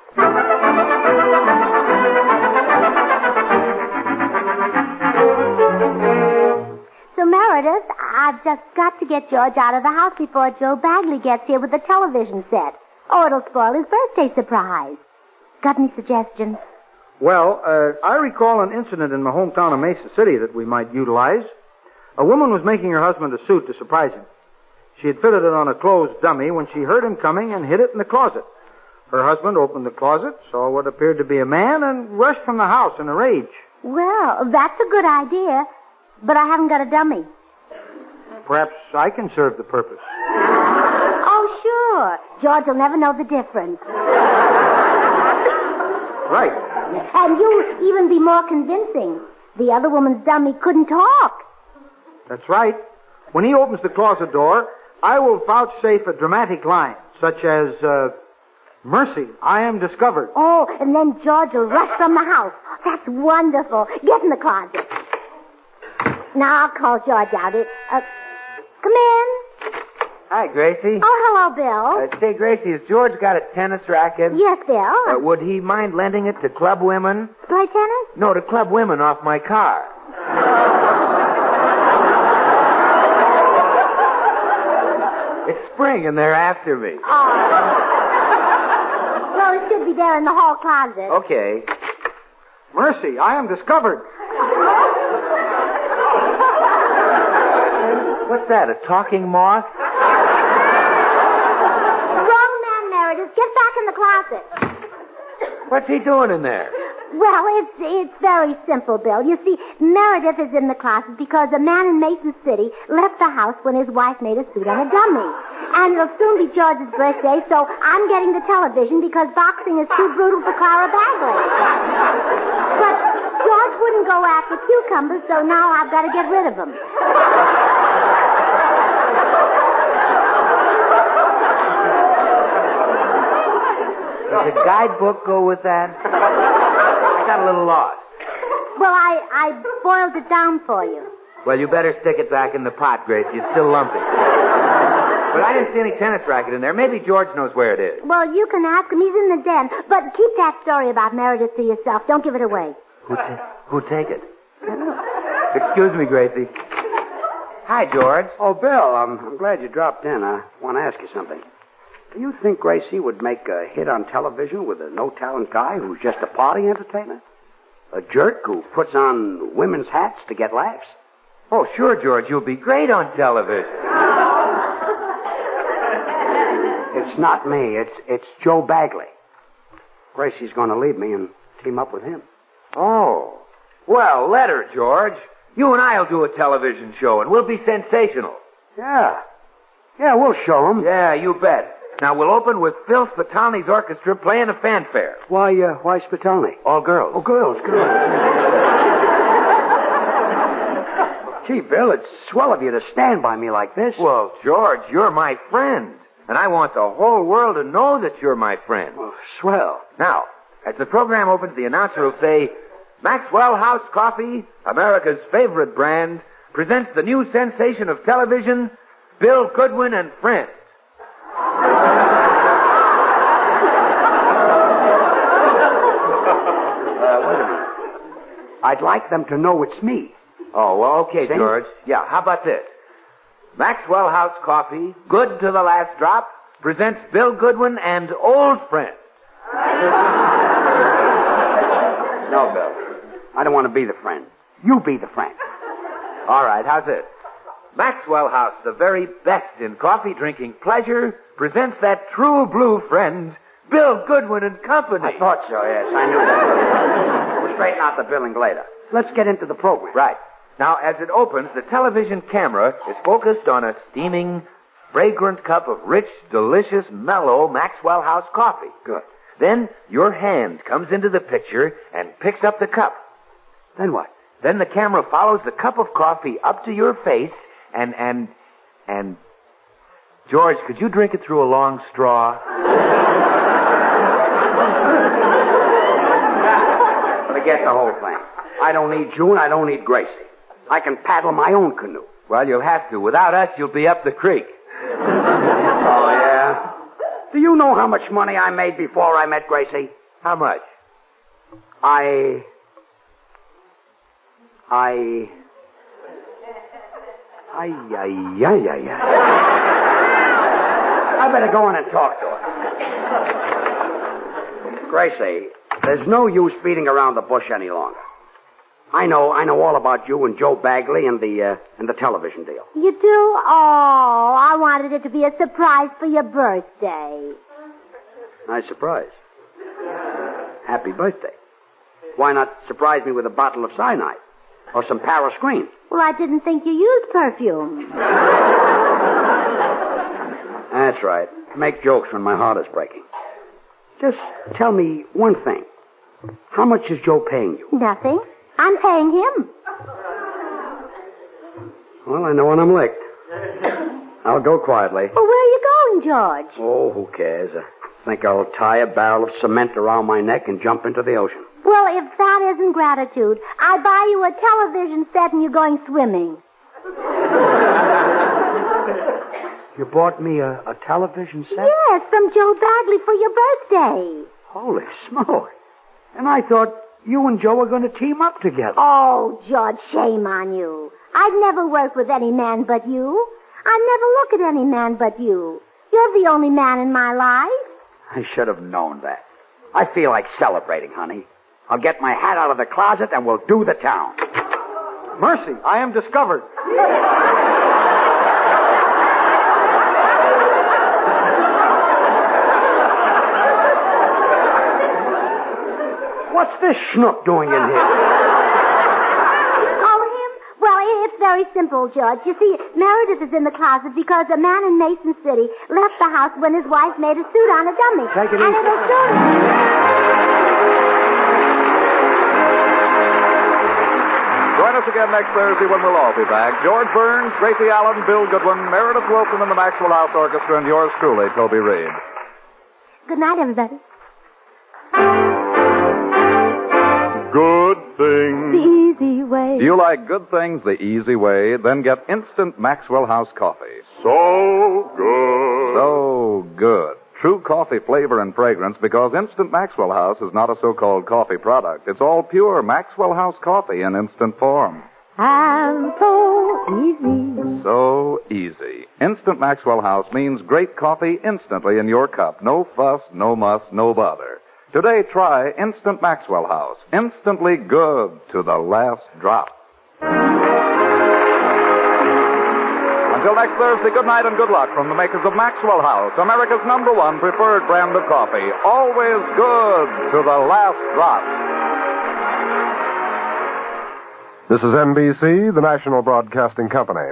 Speaker 2: So, Meredith, I've just got to get George out of the house before Joe Bagley gets here with the television set. Oh, it'll spoil his birthday surprise. Got any suggestions?
Speaker 7: Well, uh, I recall an incident in my hometown of Mesa City that we might utilize. A woman was making her husband a suit to surprise him. She had fitted it on a clothes dummy when she heard him coming and hid it in the closet. Her husband opened the closet, saw what appeared to be a man, and rushed from the house in a rage.
Speaker 2: Well, that's a good idea, but I haven't got a dummy.
Speaker 7: Perhaps I can serve the purpose.
Speaker 2: Oh, sure. George will never know the difference.
Speaker 7: Right.
Speaker 2: And you'll even be more convincing. The other woman's dummy couldn't talk.
Speaker 7: That's right. When he opens the closet door, I will vouchsafe a dramatic line, such as, uh, mercy, I am discovered.
Speaker 2: Oh, and then George will rush from the house. That's wonderful. Get in the closet. Now I'll call George out. It, uh, come in.
Speaker 10: Hi, Gracie.
Speaker 2: Oh, hello, Bill.
Speaker 10: Uh, say, Gracie, has George got a tennis racket?
Speaker 2: Yes, Bill.
Speaker 10: Uh, would he mind lending it to club women?
Speaker 2: Play tennis?
Speaker 10: No, to club women off my car. It's spring and they're after me.
Speaker 2: Oh. Well, it should be there in the hall closet.
Speaker 10: Okay.
Speaker 7: Mercy, I am discovered.
Speaker 10: What's that, a talking moth?
Speaker 2: Wrong man, Meredith. Get back in the closet.
Speaker 10: What's he doing in there?
Speaker 2: Well, it's it's very simple, Bill. You see, Meredith is in the closet because a man in Mason City left the house when his wife made a suit on a dummy. And it'll soon be George's birthday, so I'm getting the television because boxing is too brutal for Clara Bagley. But George wouldn't go after cucumbers, so now I've got to get rid of them.
Speaker 10: Does a guidebook go with that? I got a little lost.
Speaker 2: Well, I, I boiled it down for you.
Speaker 10: Well, you better stick it back in the pot, Gracie. It's still lumpy. But I didn't see any tennis racket in there. Maybe George knows where it is.
Speaker 2: Well, you can ask him. He's in the den. But keep that story about Meredith to yourself. Don't give it away.
Speaker 10: Who, ta- who take it? Excuse me, Gracie. Hi, George.
Speaker 6: Oh, Bill, I'm, I'm glad you dropped in. I want to ask you something. Do you think Gracie would make a hit on television with a no-talent guy who's just a party entertainer? A jerk who puts on women's hats to get laughs?
Speaker 10: Oh, sure, George. You'll be great on television.
Speaker 6: It's not me. It's it's Joe Bagley. Gracie's going to leave me and team up with him.
Speaker 10: Oh. Well, let her, George. You and I'll do a television show, and we'll be sensational.
Speaker 6: Yeah. Yeah, we'll show him.
Speaker 10: Yeah, you bet. Now, we'll open with Phil Spitalny's orchestra playing a fanfare.
Speaker 6: Why, uh, why Spitalny?
Speaker 10: All girls.
Speaker 6: Oh, girls, girls. Gee, Bill, it's swell of you to stand by me like this.
Speaker 10: Well, George, you're my friend. And I want the whole world to know that you're my friend.
Speaker 6: Oh, swell.
Speaker 10: Now, as the program opens, the announcer will say,
Speaker 3: Maxwell House Coffee, America's favorite brand, presents the new sensation of television, Bill Goodwin and Friends.
Speaker 6: Uh, wait a minute. I'd like them to know it's me.
Speaker 3: Oh, well, okay,
Speaker 6: See?
Speaker 3: George. Yeah, how about this? Maxwell House Coffee, good to the last drop, presents Bill Goodwin and Old Friends.
Speaker 6: No, Bill. I don't want to be the friend. You be the friend.
Speaker 3: All right, how's this? Maxwell House, the very best in coffee drinking pleasure, presents that true blue friend, Bill Goodwin and Company.
Speaker 6: I thought so, yes. I knew that. We'll straighten out the billing later. Let's get into the program.
Speaker 3: Right. Now, as it opens, the television camera is focused on a steaming, fragrant cup of rich, delicious, mellow Maxwell House coffee.
Speaker 6: Good.
Speaker 3: Then your hand comes into the picture and picks up the cup.
Speaker 6: Then what?
Speaker 3: Then the camera follows the cup of coffee up to your face and, and, and... George, could you drink it through a long straw?
Speaker 6: Forget the whole thing. I don't need June. I don't need Gracie. I can paddle my own canoe.
Speaker 3: Well, you'll have to. Without us, you'll be up the creek.
Speaker 6: Oh, yeah? Do you know how much money I made before I met Gracie?
Speaker 3: How much?
Speaker 6: I... I... Ay, ay, ay, ay, ay. I better go in and talk to her. Gracie, there's no use beating around the bush any longer. I know, I know all about you and Joe Bagley and the, uh, and the television deal.
Speaker 2: You do? Oh, I wanted it to be a surprise for your birthday.
Speaker 6: Nice surprise. Happy birthday. Why not surprise me with a bottle of cyanide? Or some Paris Green?
Speaker 2: Well, I didn't think you used perfume.
Speaker 6: That's right. Make jokes when my heart is breaking. Just tell me one thing. How much is Joe paying you?
Speaker 2: Nothing. I'm paying him.
Speaker 6: Well, I know when I'm licked. I'll go quietly.
Speaker 2: Well, where are you going, George?
Speaker 6: Oh, who cares? I think I'll tie a barrel of cement around my neck and jump into the ocean.
Speaker 2: Well, if that isn't gratitude, I'll buy you a television set and you're going swimming.
Speaker 6: You bought me a, a television set?
Speaker 2: Yes, from Joe Bagley for your birthday.
Speaker 6: Holy smoke. And I thought you and Joe were going to team up together.
Speaker 2: Oh, George, shame on you. I'd never work with any man but you. I'd never look at any man but you. You're the only man in my life.
Speaker 6: I should have known that. I feel like celebrating, honey. I'll get my hat out of the closet and we'll do the town.
Speaker 7: Mercy, I am discovered.
Speaker 6: What's this schnook doing in here?
Speaker 2: Oh, him? Well, it's very simple, George. You see, Meredith is in the closet because a man in Mason City left the house when his wife made a suit on a dummy.
Speaker 6: Take it
Speaker 2: and
Speaker 6: easy.
Speaker 2: it'll soon...
Speaker 4: Join us again next Thursday when we'll all be back. George Burns, Gracie Allen, Bill Goodwin, Meredith Wilson, and the Maxwell House Orchestra, and yours truly, Toby Reed.
Speaker 2: Good night, everybody.
Speaker 8: Good things.
Speaker 2: The easy way.
Speaker 4: Do you like good things the easy way? Then get instant Maxwell House coffee.
Speaker 8: So good.
Speaker 4: So good. True coffee flavor and fragrance because Instant Maxwell House is not a so-called coffee product. It's all pure Maxwell House coffee in instant form.
Speaker 2: And so easy.
Speaker 4: So easy. Instant Maxwell House means great coffee instantly in your cup. No fuss, no muss, no bother. Today, try Instant Maxwell House. Instantly good to the last drop. Until next Thursday, good night and good luck from the makers of Maxwell House, America's number one preferred brand of coffee. Always good to the last drop.
Speaker 11: This is N B C, the National Broadcasting Company.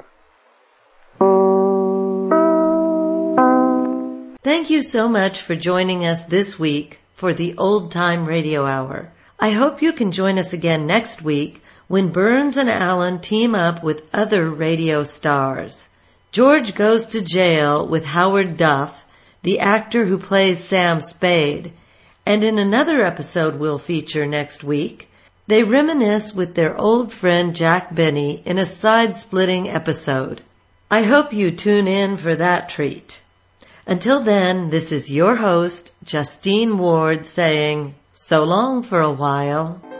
Speaker 1: Thank you so much for joining us this week for the Old Time Radio Hour. I hope you can join us again next week when Burns and Allen team up with other radio stars. George goes to jail with Howard Duff, the actor who plays Sam Spade. And in another episode we'll feature next week, They reminisce with their old friend Jack Benny in a side-splitting episode. I hope you tune in for that treat. Until then, this is your host, Justine Ward, saying so long for a while.